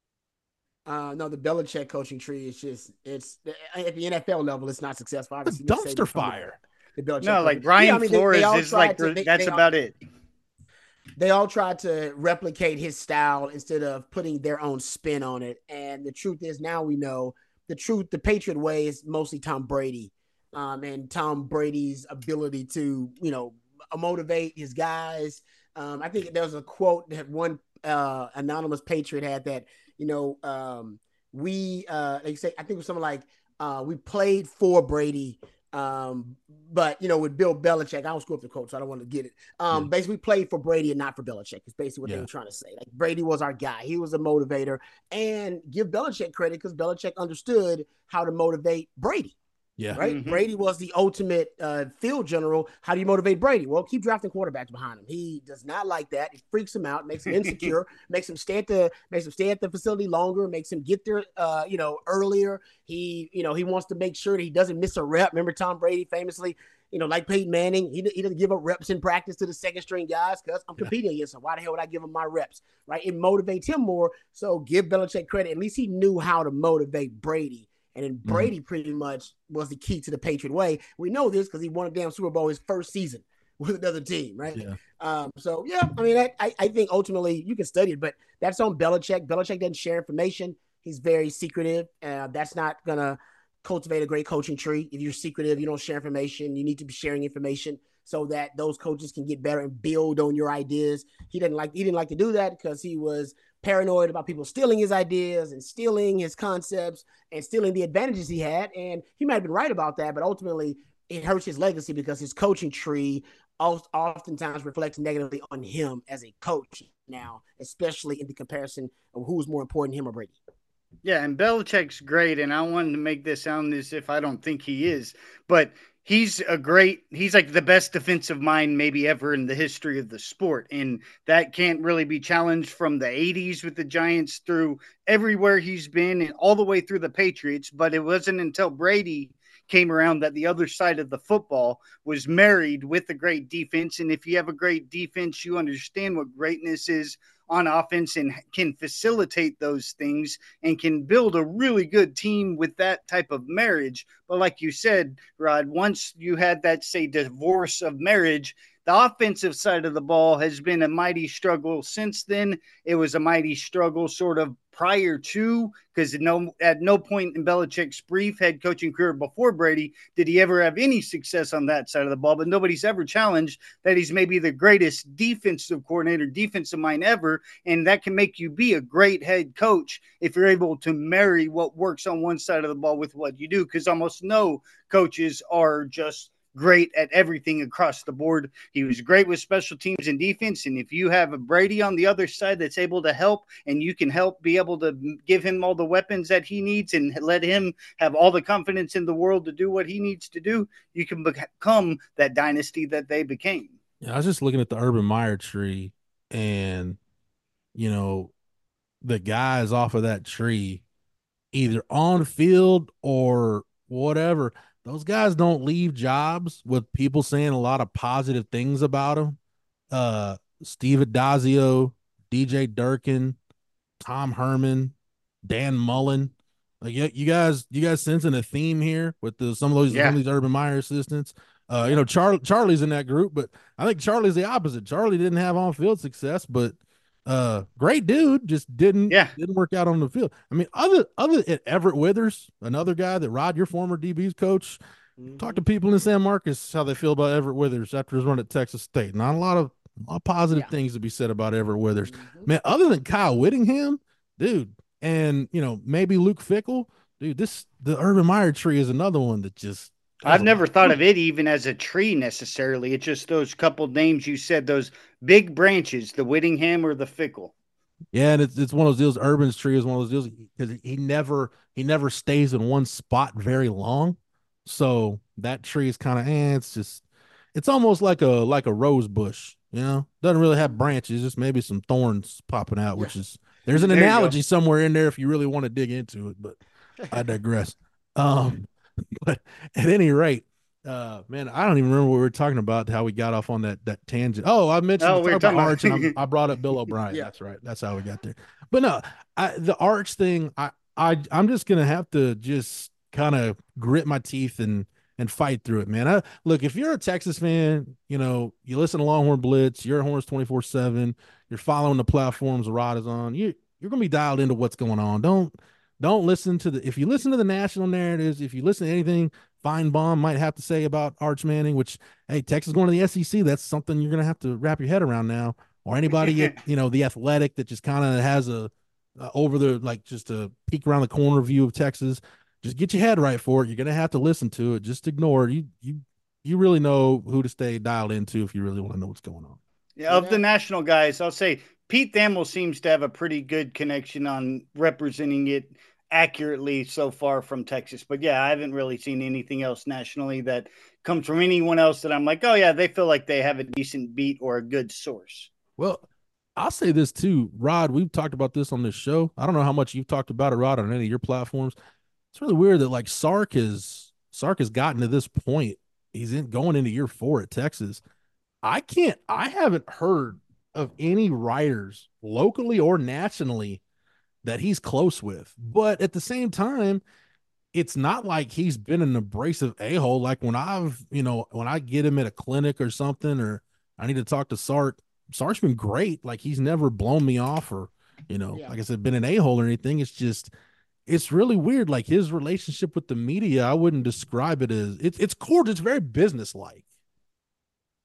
Uh, no, the Belichick coaching tree is just, it's at the N F L level, it's not successful. Obviously, the dumpster fire. The Belichick no, like Brian yeah, I mean, Flores they, they is like, to, they, that's they about all, it. They all tried to replicate his style instead of putting their own spin on it. And the truth is, now we know the truth. The Patriot way is mostly Tom Brady, um, and Tom Brady's ability to, you know, motivate his guys. Um, I think there was a quote that one uh, anonymous Patriot had that, you know, um, we, uh, like say, I think it was something like, uh, we played for Brady. Um, but you know, with Bill Belichick, I don't screw up the quote, so I don't want to get it. Um, yeah. Basically, we played for Brady and not for Belichick. It's basically what yeah. they were trying to say. Like, Brady was our guy; he was a motivator, and give Belichick credit because Belichick understood how to motivate Brady. Yeah, right. Mm-hmm. Brady was the ultimate uh, field general. How do you motivate Brady? Well, keep drafting quarterbacks behind him. He does not like that. It freaks him out, makes him insecure, makes him stay at the makes him stay at the facility longer, makes him get there, uh, you know, earlier. He, you know, he wants to make sure that he doesn't miss a rep. Remember Tom Brady famously, you know, like Peyton Manning, he, he doesn't give up reps in practice to the second string guys because I'm competing yeah. against him. Why the hell would I give him my reps? Right? It motivates him more. So give Belichick credit. At least he knew how to motivate Brady. And then Brady mm-hmm. pretty much was the key to the Patriot way. We know this because he won a damn Super Bowl his first season with another team, right? Yeah. Um, so, yeah, I mean, I, I think ultimately you can study it, but that's on Belichick. Belichick doesn't share information. He's very secretive. Uh, that's not going to cultivate a great coaching tree. If you're secretive, you don't share information. You need to be sharing information. so that those coaches can get better and build on your ideas. He didn't like he didn't like to do that because he was paranoid about people stealing his ideas and stealing his concepts and stealing the advantages he had. And he might have been right about that, but ultimately it hurts his legacy because his coaching tree oftentimes reflects negatively on him as a coach now, especially in the comparison of who's more important, him or Brady. Yeah, and Belichick's great, and I wanted to make this sound as if I don't think he is, but he's a great, he's like the best defensive mind maybe ever in the history of the sport, and that can't really be challenged from the eighties with the Giants through everywhere he's been and all the way through the Patriots, but it wasn't until Brady came around that the other side of the football was married with a great defense, and if you have a great defense, you understand what greatness is on offense and can facilitate those things and can build a really good team with that type of marriage. But like you said, Rod, once you had that, say, divorce of marriage, the offensive side of the ball has been a mighty struggle since then. It was a mighty struggle sort of prior to, because no, at no point in Belichick's brief head coaching career before Brady did he ever have any success on that side of the ball, but nobody's ever challenged that he's maybe the greatest defensive coordinator, defensive mind ever, and that can make you be a great head coach if you're able to marry what works on one side of the ball with what you do, because almost no coaches are just great at everything across the board. He was great with special teams and defense, and if you have a Brady on the other side that's able to help, and you can help be able to give him all the weapons that he needs and let him have all the confidence in the world to do what he needs to do, you can become that dynasty that they became. Yeah, I was just looking at the Urban Meyer tree, and you know, the guys off of that tree, either on field or whatever, those guys don't leave jobs with people saying a lot of positive things about them. Uh, Steve Adazio, D J Durkin, Tom Herman, Dan Mullen. Like you, you guys, you guys sensing a theme here with the, some of those, yeah. some of these Urban Meyer assistants. Uh, you know, Char- Charlie's in that group, but I think Charlie's the opposite. Charlie didn't have on-field success, but uh, great dude, just didn't yeah. didn't work out on the field. I mean, other other at Everett Withers, another guy that Rod, your former D B's coach, mm-hmm. talk to people in San Marcos how they feel about Everett Withers after his run at Texas State. Not a lot of, a lot of positive yeah. things to be said about Everett Withers. Mm-hmm. Man, other than Kyle Whittingham, dude, and you know maybe Luke Fickell, dude. This the Urban Meyer tree is another one that just. I've never thought of it even as a tree necessarily. It's just those couple names you said, those big branches, the Whittingham or the Fickell. Yeah, and it's it's one of those deals. Urban's tree is one of those deals because he never he never stays in one spot very long. So that tree is kind of eh, it's just it's almost like a like a rose bush, you know. Doesn't really have branches, just maybe some thorns popping out, which is there's an there analogy somewhere in there if you really want to dig into it, but I digress. Um But at any rate, uh, man, I don't even remember what we were talking about, how we got off on that that tangent. Oh, I mentioned oh, we about Arch, and I brought up Bill O'Brien. yeah. That's right. That's how we got there. But no, I, the Arch thing, I, I, I'm just gonna have to just kind of grit my teeth and and fight through it, man. I, look, if you're a Texas fan, you know, you listen to Longhorn Blitz, you're Horns twenty-four seven, you're following the platforms Rod is on, you you're gonna be dialed into what's going on. Don't. Don't listen to the, if you listen to the national narratives, if you listen to anything Feinbaum might have to say about Arch Manning, which, hey, Texas going to the S E C, that's something you're going to have to wrap your head around now. Or anybody, you know, the Athletic that just kind of has a, uh, over the, like just a peek around the corner view of Texas. Just get your head right for it. You're going to have to listen to it. Just ignore it. You, you, you really know who to stay dialed into if you really want to know what's going on. Yeah, of the national guys, I'll say Pete Thamel seems to have a pretty good connection on representing it accurately so far from Texas. But yeah, I haven't really seen anything else nationally that comes from anyone else that I'm like, oh yeah, they feel like they have a decent beat or a good source. Well, I'll say this too, Rod, we've talked about this on this show. I don't know how much you've talked about it, Rod, on any of your platforms. It's really weird that like Sark has Sark has gotten to this point. He's in going into year four at Texas. I can't, I haven't heard of any writers locally or nationally that he's close with. But at the same time, it's not like he's been an abrasive a-hole. Like when I've, you know, when I get him at a clinic or something, or I need to talk to Sark, Sark's been great. Like he's never blown me off or, you know, yeah. like I said, been an a-hole or anything. It's just, it's really weird. Like his relationship with the media, I wouldn't describe it as, it's, it's cordial. It's very business-like.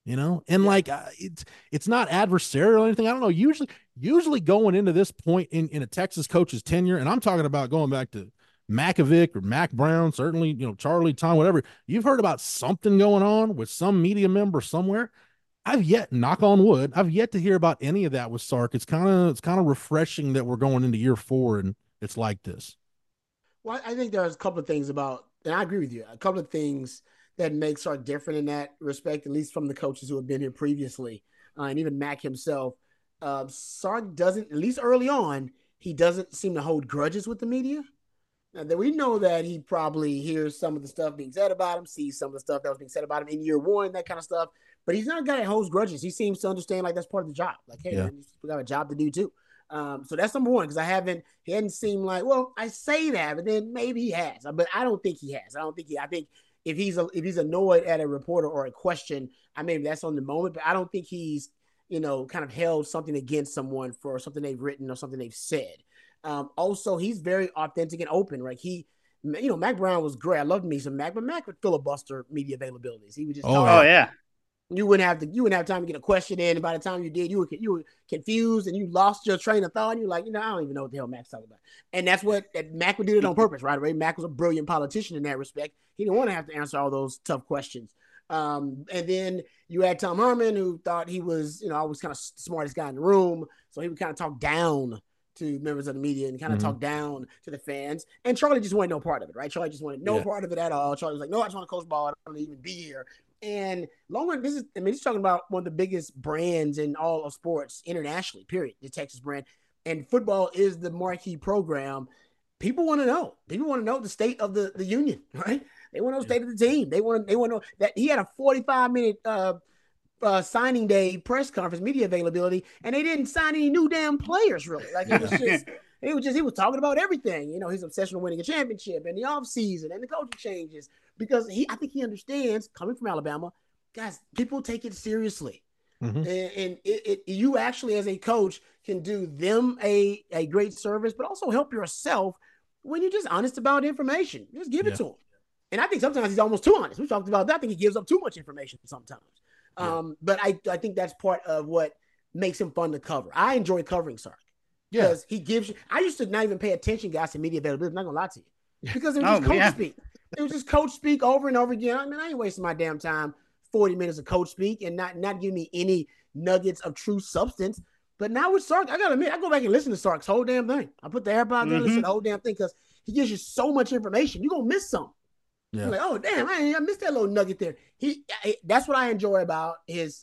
you know, and yeah. like uh, it's it's not adversarial or anything. I don't know. Usually, usually going into this point in, in a Texas coach's tenure, and I'm talking about going back to Mackovic or Mack Brown, certainly, you know, Charlie, Tom, whatever. You've heard about something going on with some media member somewhere. I've yet, knock on wood, I've yet to hear about any of that with Sark. It's kind of it's kind of refreshing that we're going into year four and it's like this. Well, I think there's a couple of things about, and I agree with you, a couple of things that make Sark different in that respect, at least from the coaches who have been here previously, uh, and even Mack himself. Uh, Sark doesn't, at least early on, he doesn't seem to hold grudges with the media. Now, that we know that he probably hears some of the stuff being said about him, sees some of the stuff that was being said about him in year one, that kind of stuff. But he's not a guy that holds grudges. He seems to understand like that's part of the job. Like, hey, yeah. man, we got a job to do too. Um, so that's number one, because I haven't, he hadn't seemed like, well, I say that, but then maybe he has. But I don't think he has. I don't think he, I think if he's a, if he's annoyed at a reporter or a question, I mean, that's on the moment, but I don't think he's, you know, kind of held something against someone for something they've written or something they've said. Um, also, he's very authentic and open. Like he, you know, Mack Brown was great. I loved me some Mack, but Mack would filibuster media availabilities. He would just, oh, oh yeah. You wouldn't have to, you wouldn't have time to get a question in. And by the time you did, you were, you were confused and you lost your train of thought. And you're like, you know, I don't even know what the hell Mack's talking about. And that's what that Mack would do it on purpose, right away. Mack was a brilliant politician in that respect. He didn't want to have to answer all those tough questions. Um, and then you had Tom Herman, who thought he was, you know, always kind of smartest guy in the room. So he would kind of talk down to members of the media and kind of mm-hmm. talk down to the fans. And Charlie just wanted no part of it, right? Charlie just wanted no yeah. part of it at all. Charlie was like, no, I just want to coach ball. I don't want to even be here. And longer, this is, I mean, he's talking about one of the biggest brands in all of sports internationally, period, the Texas brand. And football is the marquee program. People want to know. People want to know the state of the, the union, right? They want to know the state of the team. They want, they want to know that he had a forty-five minute uh, uh, signing day press conference, media availability, and they didn't sign any new damn players, really. Like, it was just, it was just, he was talking about everything, you know, his obsession with winning a championship and the offseason and the coaching changes, because he, I think he understands, coming from Alabama, guys, people take it seriously. Mm-hmm. And, and it, it, you actually, as a coach, can do them a, a great service, but also help yourself when you're just honest about information. Just give yeah. it to him. And I think sometimes he's almost too honest. We talked about that. I think he gives up too much information sometimes. Yeah. Um, but I, I think that's part of what makes him fun to cover. I enjoy covering Sark because yeah. he gives you, I used to not even pay attention, guys, to media availability. I'm not gonna lie to you, because it was just oh, coach yeah. speak. It was just coach speak over and over again. I mean, I ain't wasting my damn time forty minutes of coach speak and not, not giving me any nuggets of true substance. But now with Sark, I gotta admit, I go back and listen to Sark's whole damn thing. I put the AirPods mm-hmm. in and listen to the whole damn thing, because he gives you so much information. You're gonna miss some. Yeah. You're like, oh damn, I, I missed that little nugget there. He I, that's what I enjoy about his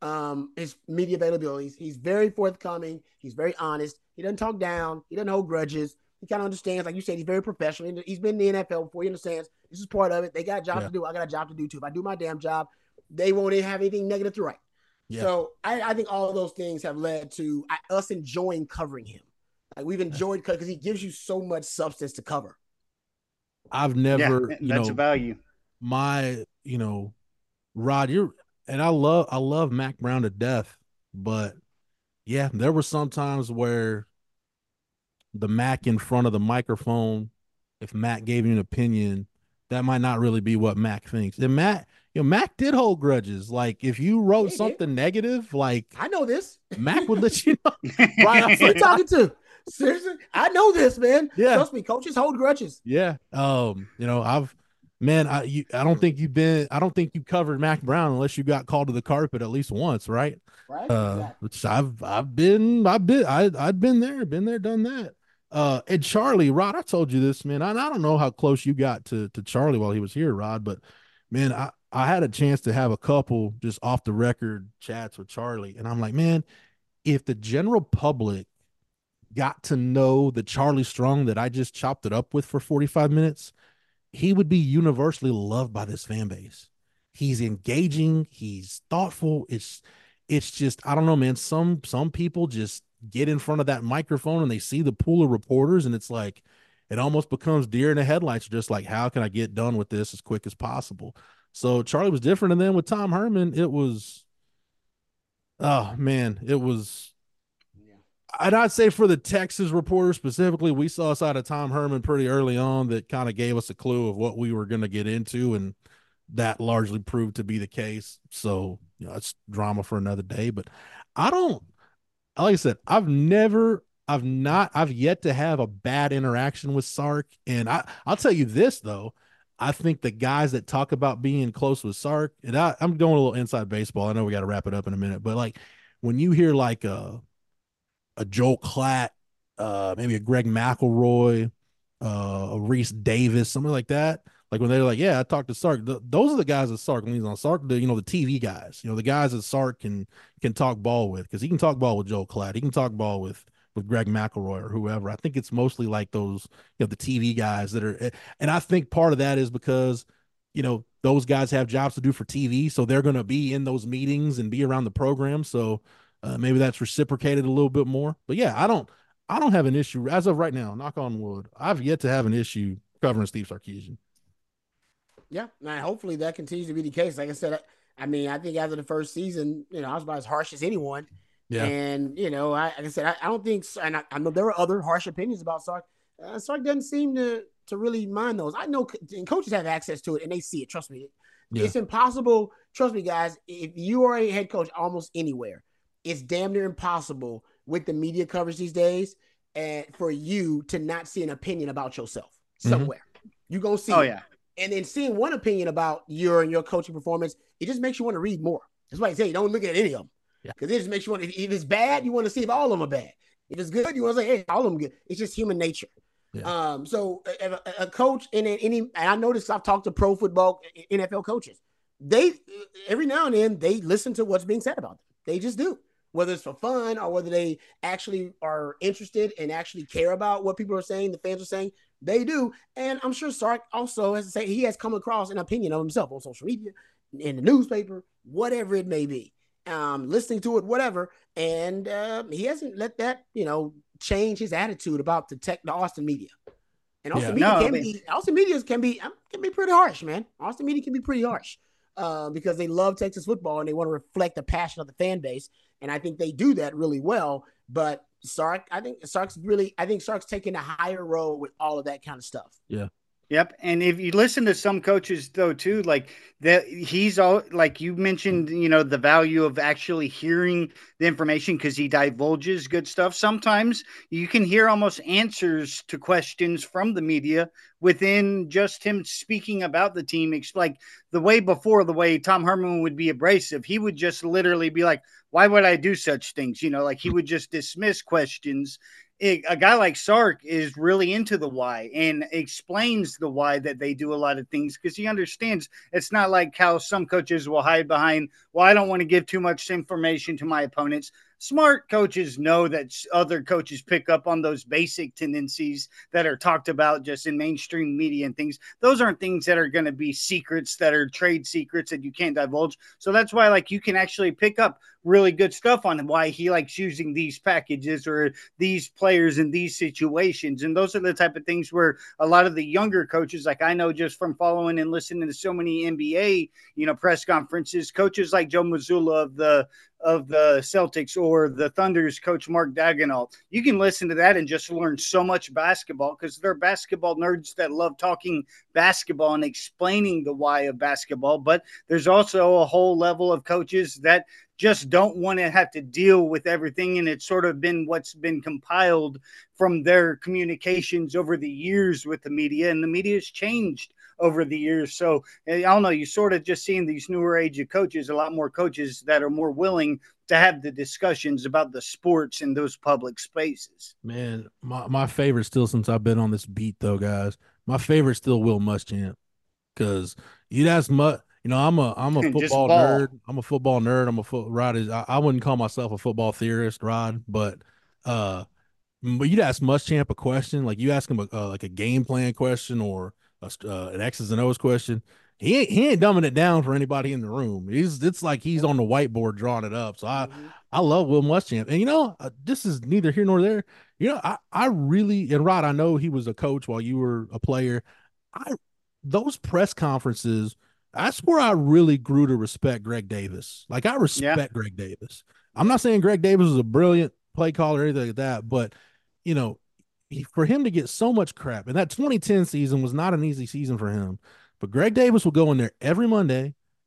um his media availabilities. He's very forthcoming, he's very honest, he doesn't talk down, he doesn't hold grudges, he kind of understands, like you said, he's very professional. He's been in the N F L before, he understands this is part of it. They got a job yeah. to do, I got a job to do too. If I do my damn job, they won't have anything negative to write. Yeah. So I, I think all of those things have led to us enjoying covering him. Like we've enjoyed because he gives you so much substance to cover. I've never, yeah, you that's know, a value. My, you know, Rod, you're, and I love, I love Mack Brown to death, but yeah, there were some times where the Mack in front of the microphone, if Mack gave you an opinion, that might not really be what Mack thinks. And Mack, you know, Mack did hold grudges. Like if you wrote yeah, something did. negative, like I know this, Mack would let you know. Right, I'm like, talking to. Seriously, I know this, man. Yeah, trust me, coaches hold grudges. Yeah, um, you know, I've, man, I, you, I don't think you've been, I don't think you covered Mack Brown unless you got called to the carpet at least once, right? Right. Uh, exactly. Which I've, I've been, I've been, I, I've been there, been there, done that. Uh, and Charlie, Rod, I told you this, man. I, I don't know how close you got to to Charlie while he was here, Rod, but man, I, I had a chance to have a couple just off the record chats with Charlie, and I'm like, man, if the general public got to know the Charlie Strong that I just chopped it up with for forty-five minutes, he would be universally loved by this fan base. He's engaging. He's thoughtful. It's, it's just, I don't know, man. Some, some people just get in front of that microphone and they see the pool of reporters and it's like, it almost becomes deer in the headlights. Just like, how can I get done with this as quick as possible? So Charlie was different. And then with Tom Herman, it was, oh man, it was, I'd not say for the Texas reporters specifically, we saw a side of Tom Herman pretty early on that kind of gave us a clue of what we were going to get into, and that largely proved to be the case. So, you know, it's drama for another day. But I don't, like I said, I've never, I've not, I've yet to have a bad interaction with Sark. And I, I'll tell you this though, I think the guys that talk about being close with Sark, and I, I'm doing a little inside baseball. I know we got to wrap it up in a minute, but like when you hear like a, a Joel Klatt, uh, maybe a Greg McElroy, uh, a Reese Davis, something like that. Like when they're like, yeah, I talked to Sark. The, those are the guys that Sark leans on. Sark, the, you know, the T V guys, you know, the guys that Sark can can talk ball with, because he can talk ball with Joel Klatt. He can talk ball with with Greg McElroy or whoever. I think it's mostly like those, you know, the T V guys that are, and I think part of that is because, you know, those guys have jobs to do for T V, so they're going to be in those meetings and be around the program. So uh, maybe that's reciprocated a little bit more. But yeah, I don't, I don't have an issue as of right now. Knock on wood. I've yet to have an issue covering Steve Sarkisian. Yeah, now hopefully that continues to be the case. Like I said, I, I mean, I think after the first season, you know, I was about as harsh as anyone. Yeah. And, you know, I, like I said, I, I don't think, and I, I know there were other harsh opinions about Sark. Uh, Sark doesn't seem to to really mind those. I know and coaches have access to it and they see it. Trust me. Yeah. It's impossible. Trust me, guys, if you are a head coach almost anywhere, it's damn near impossible with the media coverage these days and for you to not see an opinion about yourself somewhere. Mm-hmm. You're going to see Oh, it. yeah. And then seeing one opinion about your and your coaching performance, it just makes you want to read more. That's why I say don't look at any of them. Because yeah. It just makes you want to, if it's bad, you want to see if all of them are bad. If it's good, you want to say, hey, all of them good. It's just human nature. Yeah. Um, so a, a coach in any, and I noticed I've talked to pro football, N F L coaches. They, every now and then, they listen to what's being said about them. They just do. Whether it's for fun or whether they actually are interested and actually care about what people are saying, the fans are saying, they do. And I'm sure Sark also has to say he has come across an opinion of himself on social media, in the newspaper, whatever it may be, um, listening to it, whatever. And uh, he hasn't let that, you know, change his attitude about the tech, the Austin media. And Austin yeah, media no, can I mean, be, Austin media can be, can be pretty harsh, man. Austin media can be pretty harsh uh, because they love Texas football and they want to reflect the passion of the fan base. And I think they do that really well. But Sark, I think Sark's really, I think Sark's taking a higher role with all of that kind of stuff. Yeah. Yep. And if you listen to some coaches though, too, like that, he's all like you mentioned, you know, the value of actually hearing the information because he divulges good stuff. Sometimes you can hear almost answers to questions from the media within just him speaking about the team. It's like the way before, the way Tom Herman would be abrasive, he would just literally be like, why would I do such things? You know, like he would just dismiss questions. It, a guy like Sark is really into the why and explains the why that they do a lot of things because he understands it's not like how some coaches will hide behind, well, I don't want to give too much information to my opponents. Smart coaches know that other coaches pick up on those basic tendencies that are talked about just in mainstream media and things. Those aren't things that are going to be secrets that are trade secrets that you can't divulge. So that's why, like, you can actually pick up really good stuff on why he likes using these packages or these players in these situations. And those are the type of things where a lot of the younger coaches, like I know just from following and listening to so many N B A, you know, press conferences, coaches like Joe Mazzulla of the of the Celtics or the Thunder's coach Mark Daigneault. You can listen to that and just learn so much basketball because they're basketball nerds that love talking basketball and explaining the why of basketball. But there's also a whole level of coaches that just don't want to have to deal with everything. And it's sort of been what's been compiled from their communications over the years with the media, and the media has changed over the years. So I don't know, you sort of just seeing these newer age of coaches, a lot more coaches that are more willing to have the discussions about the sports in those public spaces. Man, my, my favorite still, since I've been on this beat though, guys, my favorite still Will Muschamp. Cause you'd ask Mutt, you know, I'm a I'm a football nerd. I'm a football nerd. I'm a foot Rod is I, I wouldn't call myself a football theorist, Rod, but uh but you'd ask Muschamp a question, like you ask him a, uh, like a game plan question or a, uh, an X's and O's question. He ain't he ain't dumbing it down for anybody in the room. He's it's like he's on the whiteboard drawing it up. So I mm-hmm. I love Will Muschamp, and you know uh, this is neither here nor there. You know I I really and Rod, I know he was a coach while you were a player. I those press conferences. That's where I really grew to respect Greg Davis. Like, I respect yeah. Greg Davis. I'm not saying Greg Davis is a brilliant play caller or anything like that, but, you know, he, for him to get so much crap, and that twenty ten season was not an easy season for him, but Greg Davis will go in there every Monday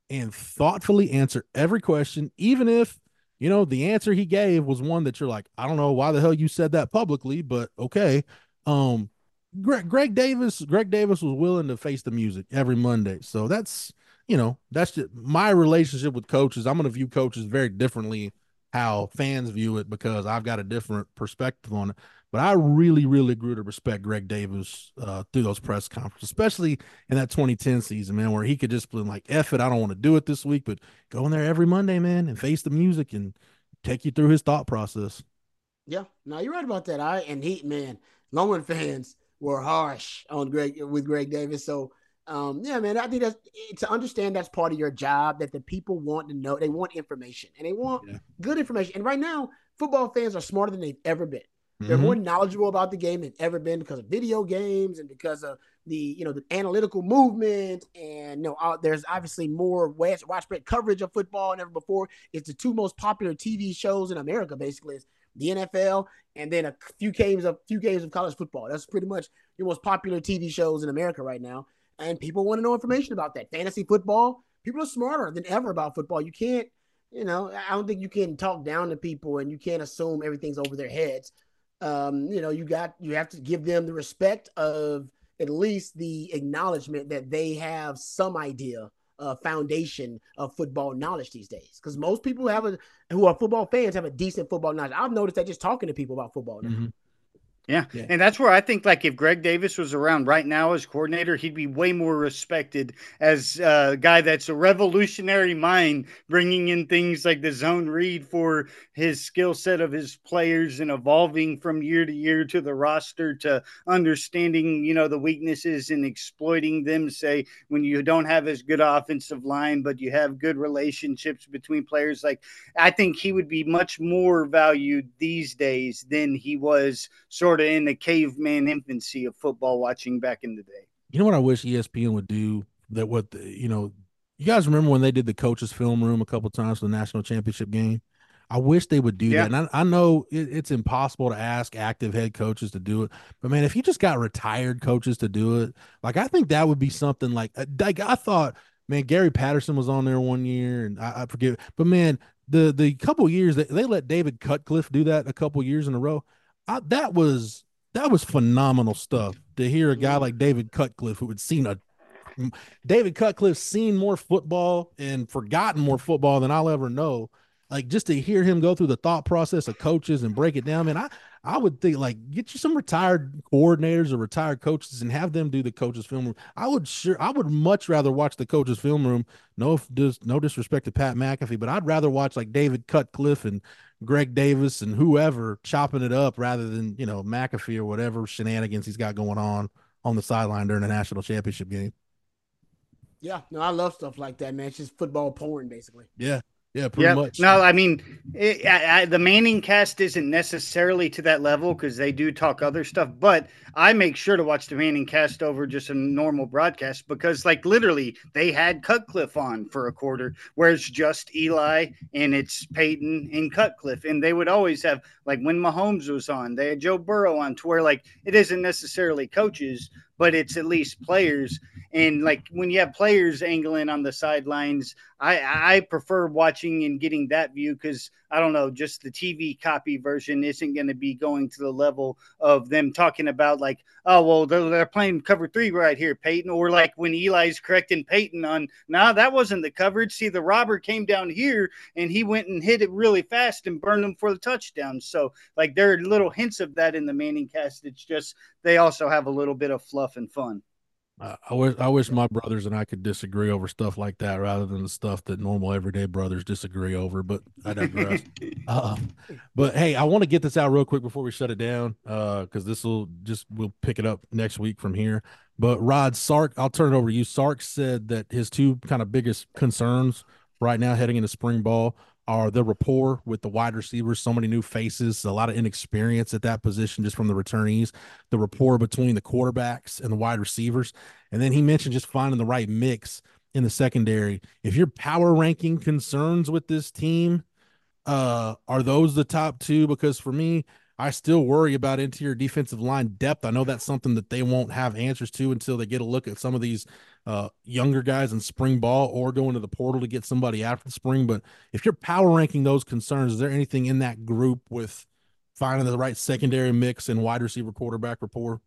and thoughtfully answer every question, even if, you know, the answer he gave was one that you're like, I don't know why the hell you said that publicly, but okay. Um, Greg, Greg Davis, Greg Davis was willing to face the music every Monday. So that's, you know, that's just my relationship with coaches. I'm going to view coaches very differently how fans view it because I've got a different perspective on it. But I really, really grew to respect Greg Davis uh, through those press conferences, especially in that twenty ten season, man, where he could just be like, F it, I don't want to do it this week, but go in there every Monday, man, and face the music and take you through his thought process. Yeah, no, you're right about that. I and he, man, Longhorn fans were harsh on Greg with Greg Davis. So, um, yeah, man, I think that's to understand that's part of your job, that the people want to know. They want information and they want yeah. good information. And right now, football fans are smarter than they've ever been. They're mm-hmm. more knowledgeable about the game than ever been because of video games and because of the, you know, the analytical movement. And, you know, uh, there's obviously more widespread coverage of football than ever before. It's the two most popular T V shows in America, basically. It's the N F L and then a few games of few games of college football. That's pretty much the most popular T V shows in America right now. And people want to know information about that. Fantasy football, people are smarter than ever about football. You can't, you know, I don't think you can talk down to people and you can't assume everything's over their heads. Um, you know, you got you have to give them the respect of at least the acknowledgement that they have some idea, uh, foundation of football knowledge these days. Because most people have a who are football fans have a decent football knowledge. I've noticed that just talking to people about football now. Mm-hmm. Yeah. yeah. And that's where I think, like, if Greg Davis was around right now as coordinator, he'd be way more respected as a guy that's a revolutionary mind, bringing in things like the zone read for his skill set of his players and evolving from year to year to the roster to understanding, you know, the weaknesses and exploiting them, say, when you don't have as good offensive line, but you have good relationships between players. Like, I think he would be much more valued these days than he was sort of in the caveman infancy of football watching back in the day. You know what I wish E S P N would do? That what the, you know, you guys remember when they did the coaches film room a couple of times for the national championship game? I wish they would do yeah. that. And I, I know it, it's impossible to ask active head coaches to do it, but man, if you just got retired coaches to do it, like I think that would be something like, like I thought, man, Gary Patterson was on there one year, and I, I forget, but man, the the couple of years that they let David Cutcliffe do that a couple of years in a row. I, that was that was phenomenal stuff to hear a guy like David Cutcliffe, who had seen a David Cutcliffe's seen more football and forgotten more football than I'll ever know. Like, just to hear him go through the thought process of coaches and break it down, man, I, I would think, like, get you some retired coordinators or retired coaches and have them do the coaches film room. I would sure, I would much rather watch the coaches film room. No, dis, no disrespect to Pat McAfee, but I'd rather watch like David Cutcliffe and Greg Davis and whoever chopping it up rather than, you know, McAfee or whatever shenanigans he's got going on on the sideline during the national championship game. Yeah, no, I love stuff like that, man. It's just football porn, basically. Yeah. Yeah, pretty yep. much. No, I mean, it, I, I, the Manning cast isn't necessarily to that level because they do talk other stuff, but I make sure to watch the Manning cast over just a normal broadcast because, like, literally they had Cutcliffe on for a quarter, where it's just Eli and it's Peyton and Cutcliffe. And they would always have, like, when Mahomes was on, they had Joe Burrow on, to where, like, it isn't necessarily coaches, but it's at least players. And like when you have players angling on the sidelines, I, I prefer watching and getting that view because I don't know, just the T V copy version isn't going to be going to the level of them talking about like, oh, well, they're, they're playing cover three right here, Peyton. Or like when Eli's correcting Peyton on, nah, that wasn't the coverage. See, the robber came down here and he went and hit it really fast and burned him for the touchdown. So like there are little hints of that in the Manning cast. It's just they also have a little bit of fluff and fun. Uh, I wish I wish my brothers and I could disagree over stuff like that rather than the stuff that normal everyday brothers disagree over. But I digress. uh, but hey, I want to get this out real quick before we shut it down because uh, this will just we'll pick it up next week from here. But Rod Sark, I'll turn it over to you. Sark said that his two kind of biggest concerns right now heading into spring ball are the rapport with the wide receivers, so many new faces, a lot of inexperience at that position just from the returnees, the rapport between the quarterbacks and the wide receivers. And then he mentioned just finding the right mix in the secondary. If your power ranking concerns with this team, uh, are those the top two? Because for me, I still worry about interior defensive line depth. I know that's something that they won't have answers to until they get a look at some of these uh, younger guys in spring ball or go into the portal to get somebody after the spring. But if you're power ranking those concerns, is there anything in that group with finding the right secondary mix and wide receiver quarterback rapport?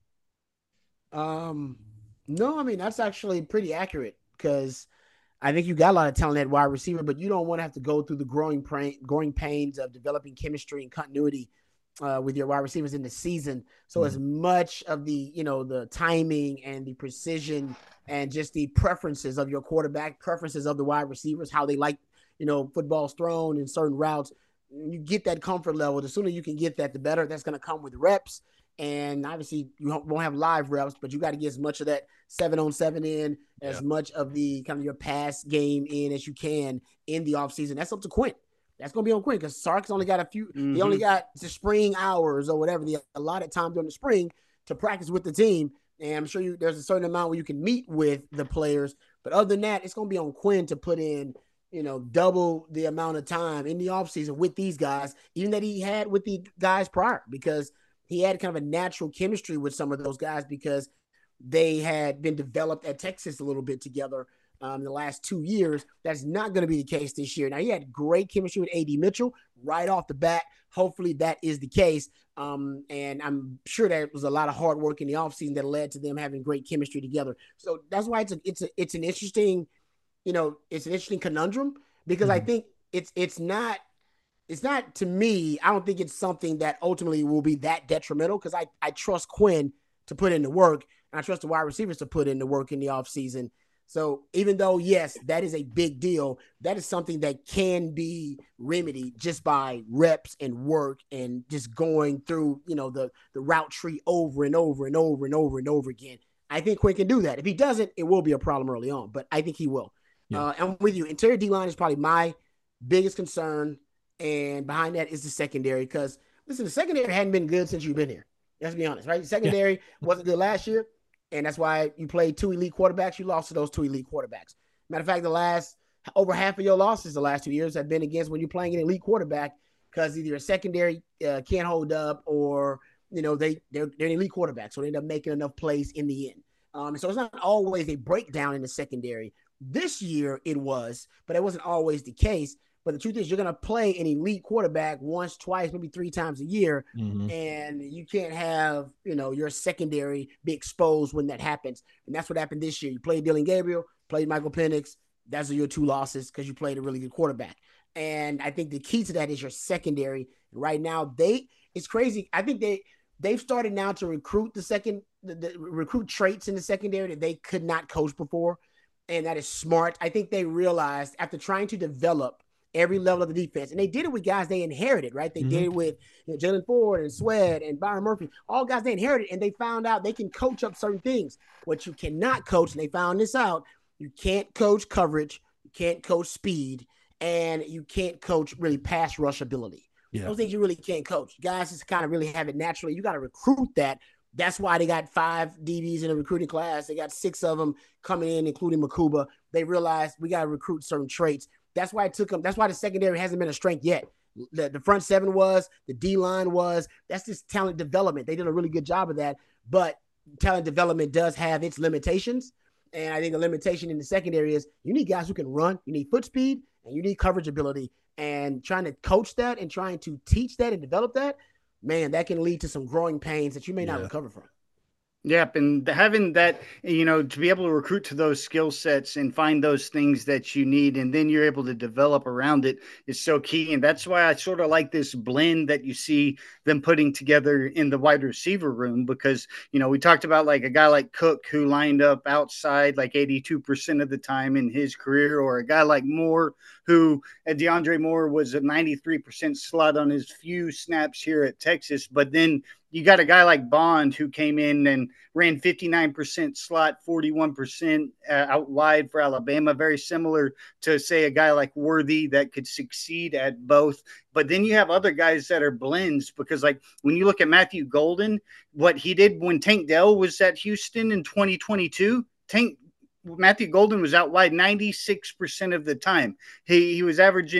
Um, no, I mean, that's actually pretty accurate because I think you got a lot of talent at wide receiver, but you don't want to have to go through the growing pain, growing pains of developing chemistry and continuity uh, with your wide receivers in the season. So mm-hmm. as much of the, you know, the timing and the precision and just the preferences of your quarterback, preferences of the wide receivers, how they like, you know, footballs thrown in certain routes, you get that comfort level. The sooner you can get that, the better. That's going to come with reps. And obviously you won't have live reps, but you got to get as much of that seven on seven in, as yeah. much of the kind of your pass game in as you can in the offseason. That's up to Quinn. That's going to be on Quinn because Sark's only got a few, mm-hmm. he only got the spring hours or whatever, the allotted time during the spring to practice with the team. And I'm sure you there's a certain amount where you can meet with the players. But other than that, it's going to be on Quinn to put in, you know, double the amount of time in the offseason with these guys, even that he had with the guys prior, because he had kind of a natural chemistry with some of those guys because they had been developed at Texas a little bit together um, the last two years. That's not going to be the case this year. Now, he had great chemistry with A D Mitchell right off the bat. Hopefully that is the case. Um, and I'm sure that was a lot of hard work in the offseason that led to them having great chemistry together. So that's why it's a, it's a, it's an interesting, you know, it's an interesting conundrum because mm-hmm. I think it's, it's not, It's not, to me, I don't think it's something that ultimately will be that detrimental because I, I trust Quinn to put in the work, and I trust the wide receivers to put in the work in the offseason. So even though, yes, that is a big deal, that is something that can be remedied just by reps and work and just going through, you know, the, the route tree over and over and over and over and over again. I think Quinn can do that. If he doesn't, it will be a problem early on, but I think he will. Yeah. Uh, I'm with you. Interior D-line is probably my biggest concern. And behind that is the secondary because, listen, the secondary hadn't been good since you've been here. Let's be honest, right? The secondary yeah. wasn't good last year, and that's why you played two elite quarterbacks. You lost to those two elite quarterbacks. Matter of fact, the last – over half of your losses the last two years have been against when you're playing an elite quarterback because either a secondary uh, can't hold up or, you know, they, they're, they're an elite quarterback, so they end up making enough plays in the end. Um, so it's not always a breakdown in the secondary. This year it was, but it wasn't always the case. But the truth is, you're going to play an elite quarterback once, twice, maybe three times a year, mm-hmm. and you can't have, you know, your secondary be exposed when that happens. And that's what happened this year. You played Dillon Gabriel, played Michael Penix. Those are your two losses because you played a really good quarterback. And I think the key to that is your secondary. Right now, they it's crazy. I think they they've started now to recruit the second, the, the recruit traits in the secondary that they could not coach before, and that is smart. I think they realized after trying to develop every level of the defense. And they did it with guys they inherited, right? They mm-hmm. did it with you know, Jalen Ford and Sweat and Byron Murphy, all guys they inherited, and they found out they can coach up certain things. What you cannot coach, and they found this out, you can't coach coverage, you can't coach speed, and you can't coach really pass rush ability. Yeah. Those things you really can't coach. Guys just kind of really have it naturally. You got to recruit that. That's why they got five D Bs in the recruiting class. They got six of them coming in, including Makuba. They realized we got to recruit certain traits. That's why it took them. That's why the secondary hasn't been a strength yet. The, the front seven was, the D line was. That's just talent development. They did a really good job of that. But talent development does have its limitations. And I think the limitation in the secondary is you need guys who can run, you need foot speed, and you need coverage ability. And trying to coach that and trying to teach that and develop that, man, that can lead to some growing pains that you may not yeah. recover from. Yep. And having that, you know, to be able to recruit to those skill sets and find those things that you need, and then you're able to develop around it is so key. And that's why I sort of like this blend that you see them putting together in the wide receiver room, because, you know, we talked about like a guy like Cook who lined up outside like eighty-two percent of the time in his career, or a guy like Moore who uh, DeAndre Moore was a ninety-three percent slot on his few snaps here at Texas. But then you got a guy like Bond who came in and ran fifty-nine percent slot, forty-one percent uh, out wide for Alabama, very similar to, say, a guy like Worthy that could succeed at both. But then you have other guys that are blends, because like when you look at Matthew Golden, what he did when Tank Dell was at Houston in twenty twenty-two, Tank Matthew Golden was out wide ninety-six percent of the time. He, he was averaging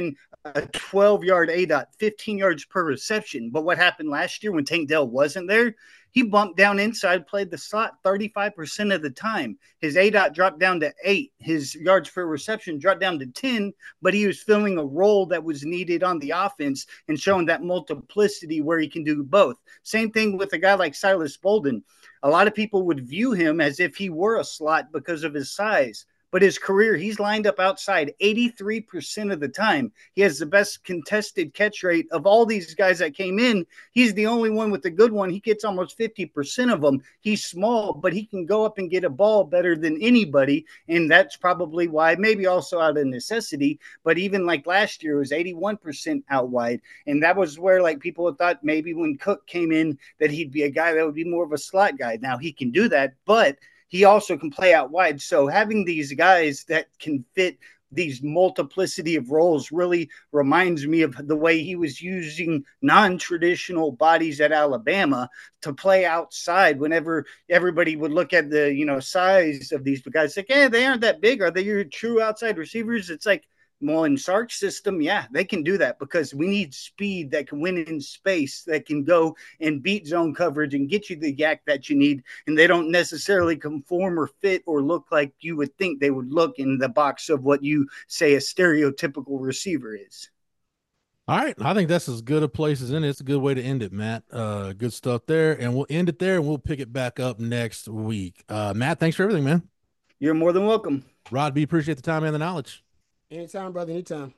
a twelve-yard A DOT, fifteen yards per reception. But what happened last year when Tank Dell wasn't there? He bumped down inside, played the slot thirty-five percent of the time. His A DOT dropped down to eight. His yards per reception dropped down to ten, but he was filling a role that was needed on the offense and showing that multiplicity where he can do both. Same thing with a guy like Silas Bolden. A lot of people would view him as if he were a slot because of his size. But his career, he's lined up outside eighty-three percent of the time. He has the best contested catch rate of all these guys that came in. He's the only one with the good one. He gets almost fifty percent of them. He's small, but he can go up and get a ball better than anybody. And that's probably why, maybe also out of necessity, but even like last year, it was eighty-one percent out wide. And that was where like people thought maybe when Cook came in that he'd be a guy that would be more of a slot guy. Now he can do that, but he also can play out wide. So having these guys that can fit these multiplicity of roles really reminds me of the way he was using non-traditional bodies at Alabama to play outside whenever everybody would look at the, you know, size of these guys. Like, hey, they aren't that big. Are they your true outside receivers? It's like, well, in Sark's system, yeah, they can do that because we need speed that can win in space, that can go and beat zone coverage and get you the yak that you need. And they don't necessarily conform or fit or look like you would think they would look in the box of what you say a stereotypical receiver is. All right. I think that's as good a place as any. It's a good way to end it, Matt. Uh, good stuff there. And we'll end it there and we'll pick it back up next week. Uh, Matt, thanks for everything, man. You're more than welcome. Rod B, appreciate the time and the knowledge. Anytime, brother, anytime.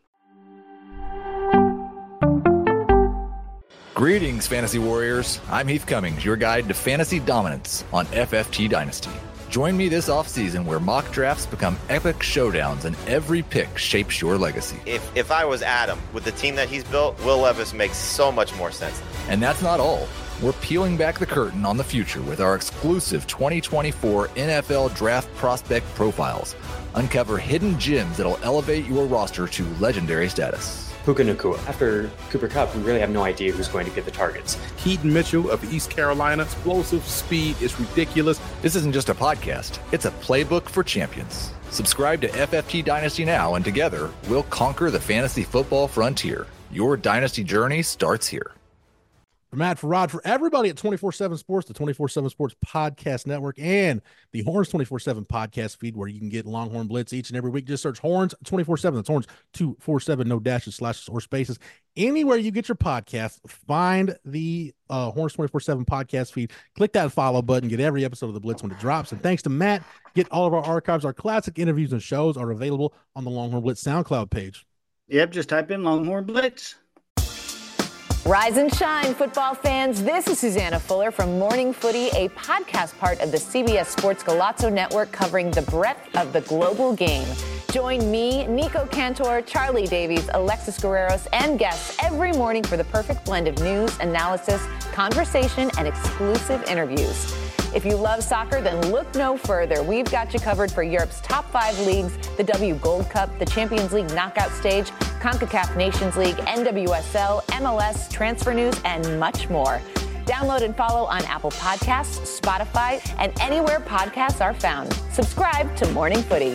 Greetings, Fantasy Warriors. I'm Heath Cummings, your guide to fantasy dominance on F F T Dynasty. Join me this offseason where mock drafts become epic showdowns and every pick shapes your legacy. If if I was Adam, with the team that he's built, Will Levis makes so much more sense. And that's not all. We're peeling back the curtain on the future with our exclusive twenty twenty-four N F L Draft Prospect Profiles. Uncover hidden gems that'll elevate your roster to legendary status. Puka Nacua. After Cooper Kupp, we really have no idea who's going to get the targets. Keaton Mitchell of East Carolina. Explosive speed is ridiculous. This isn't just a podcast. It's a playbook for champions. Subscribe to F F T Dynasty now, and together, we'll conquer the fantasy football frontier. Your dynasty journey starts here. For Matt, for Rod, for everybody at twenty-four seven Sports, the twenty-four seven Sports Podcast Network, and the Horns twenty-four seven podcast feed where you can get Longhorn Blitz each and every week. Just search Horns twenty-four seven. That's Horns two forty-seven, no dashes, slashes, or spaces. Anywhere you get your podcast, find the uh, Horns twenty-four seven podcast feed. Click that follow button. Get every episode of the Blitz when it drops. And thanks to Matt, get all of our archives. Our classic interviews and shows are available on the Longhorn Blitz SoundCloud page. Yep, just type in Longhorn Blitz. Rise and shine, football fans. This is Susanna Fuller from Morning Footy, a podcast part of the C B S Sports Golazo Network covering the breadth of the global game. Join me, Nico Cantor, Charlie Davies, Alexis Guerreros, and guests every morning for the perfect blend of news, analysis, conversation, and exclusive interviews. If you love soccer, then look no further. We've got you covered for Europe's top five leagues, the W Gold Cup, the Champions League knockout stage, CONCACAF Nations League, N W S L, M L S, transfer news, and much more. Download and follow on Apple Podcasts, Spotify, and anywhere podcasts are found. Subscribe to Morning Footy.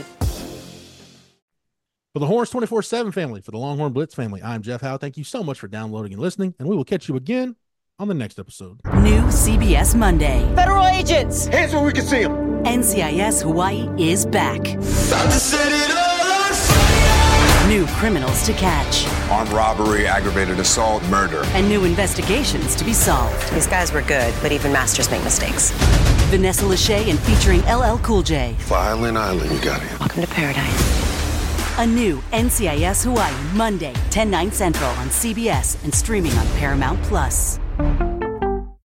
For the Horns twenty-four seven family, for the Longhorn Blitz family, I'm Jeff Howe. Thank you so much for downloading and listening, and we will catch you again on the next episode. New C B S Monday. Federal agents! Hands where we can see them. N C I S Hawaii is back. About to set it all on fire! New criminals to catch. Armed robbery, aggravated assault, murder. And new investigations to be solved. These guys were good, but even masters make mistakes. Vanessa Lachey and featuring L L Cool J. Violent Island, you got it. Welcome to paradise. A new N C I S Hawaii, Monday, ten, nine Central on C B S and streaming on Paramount Plus.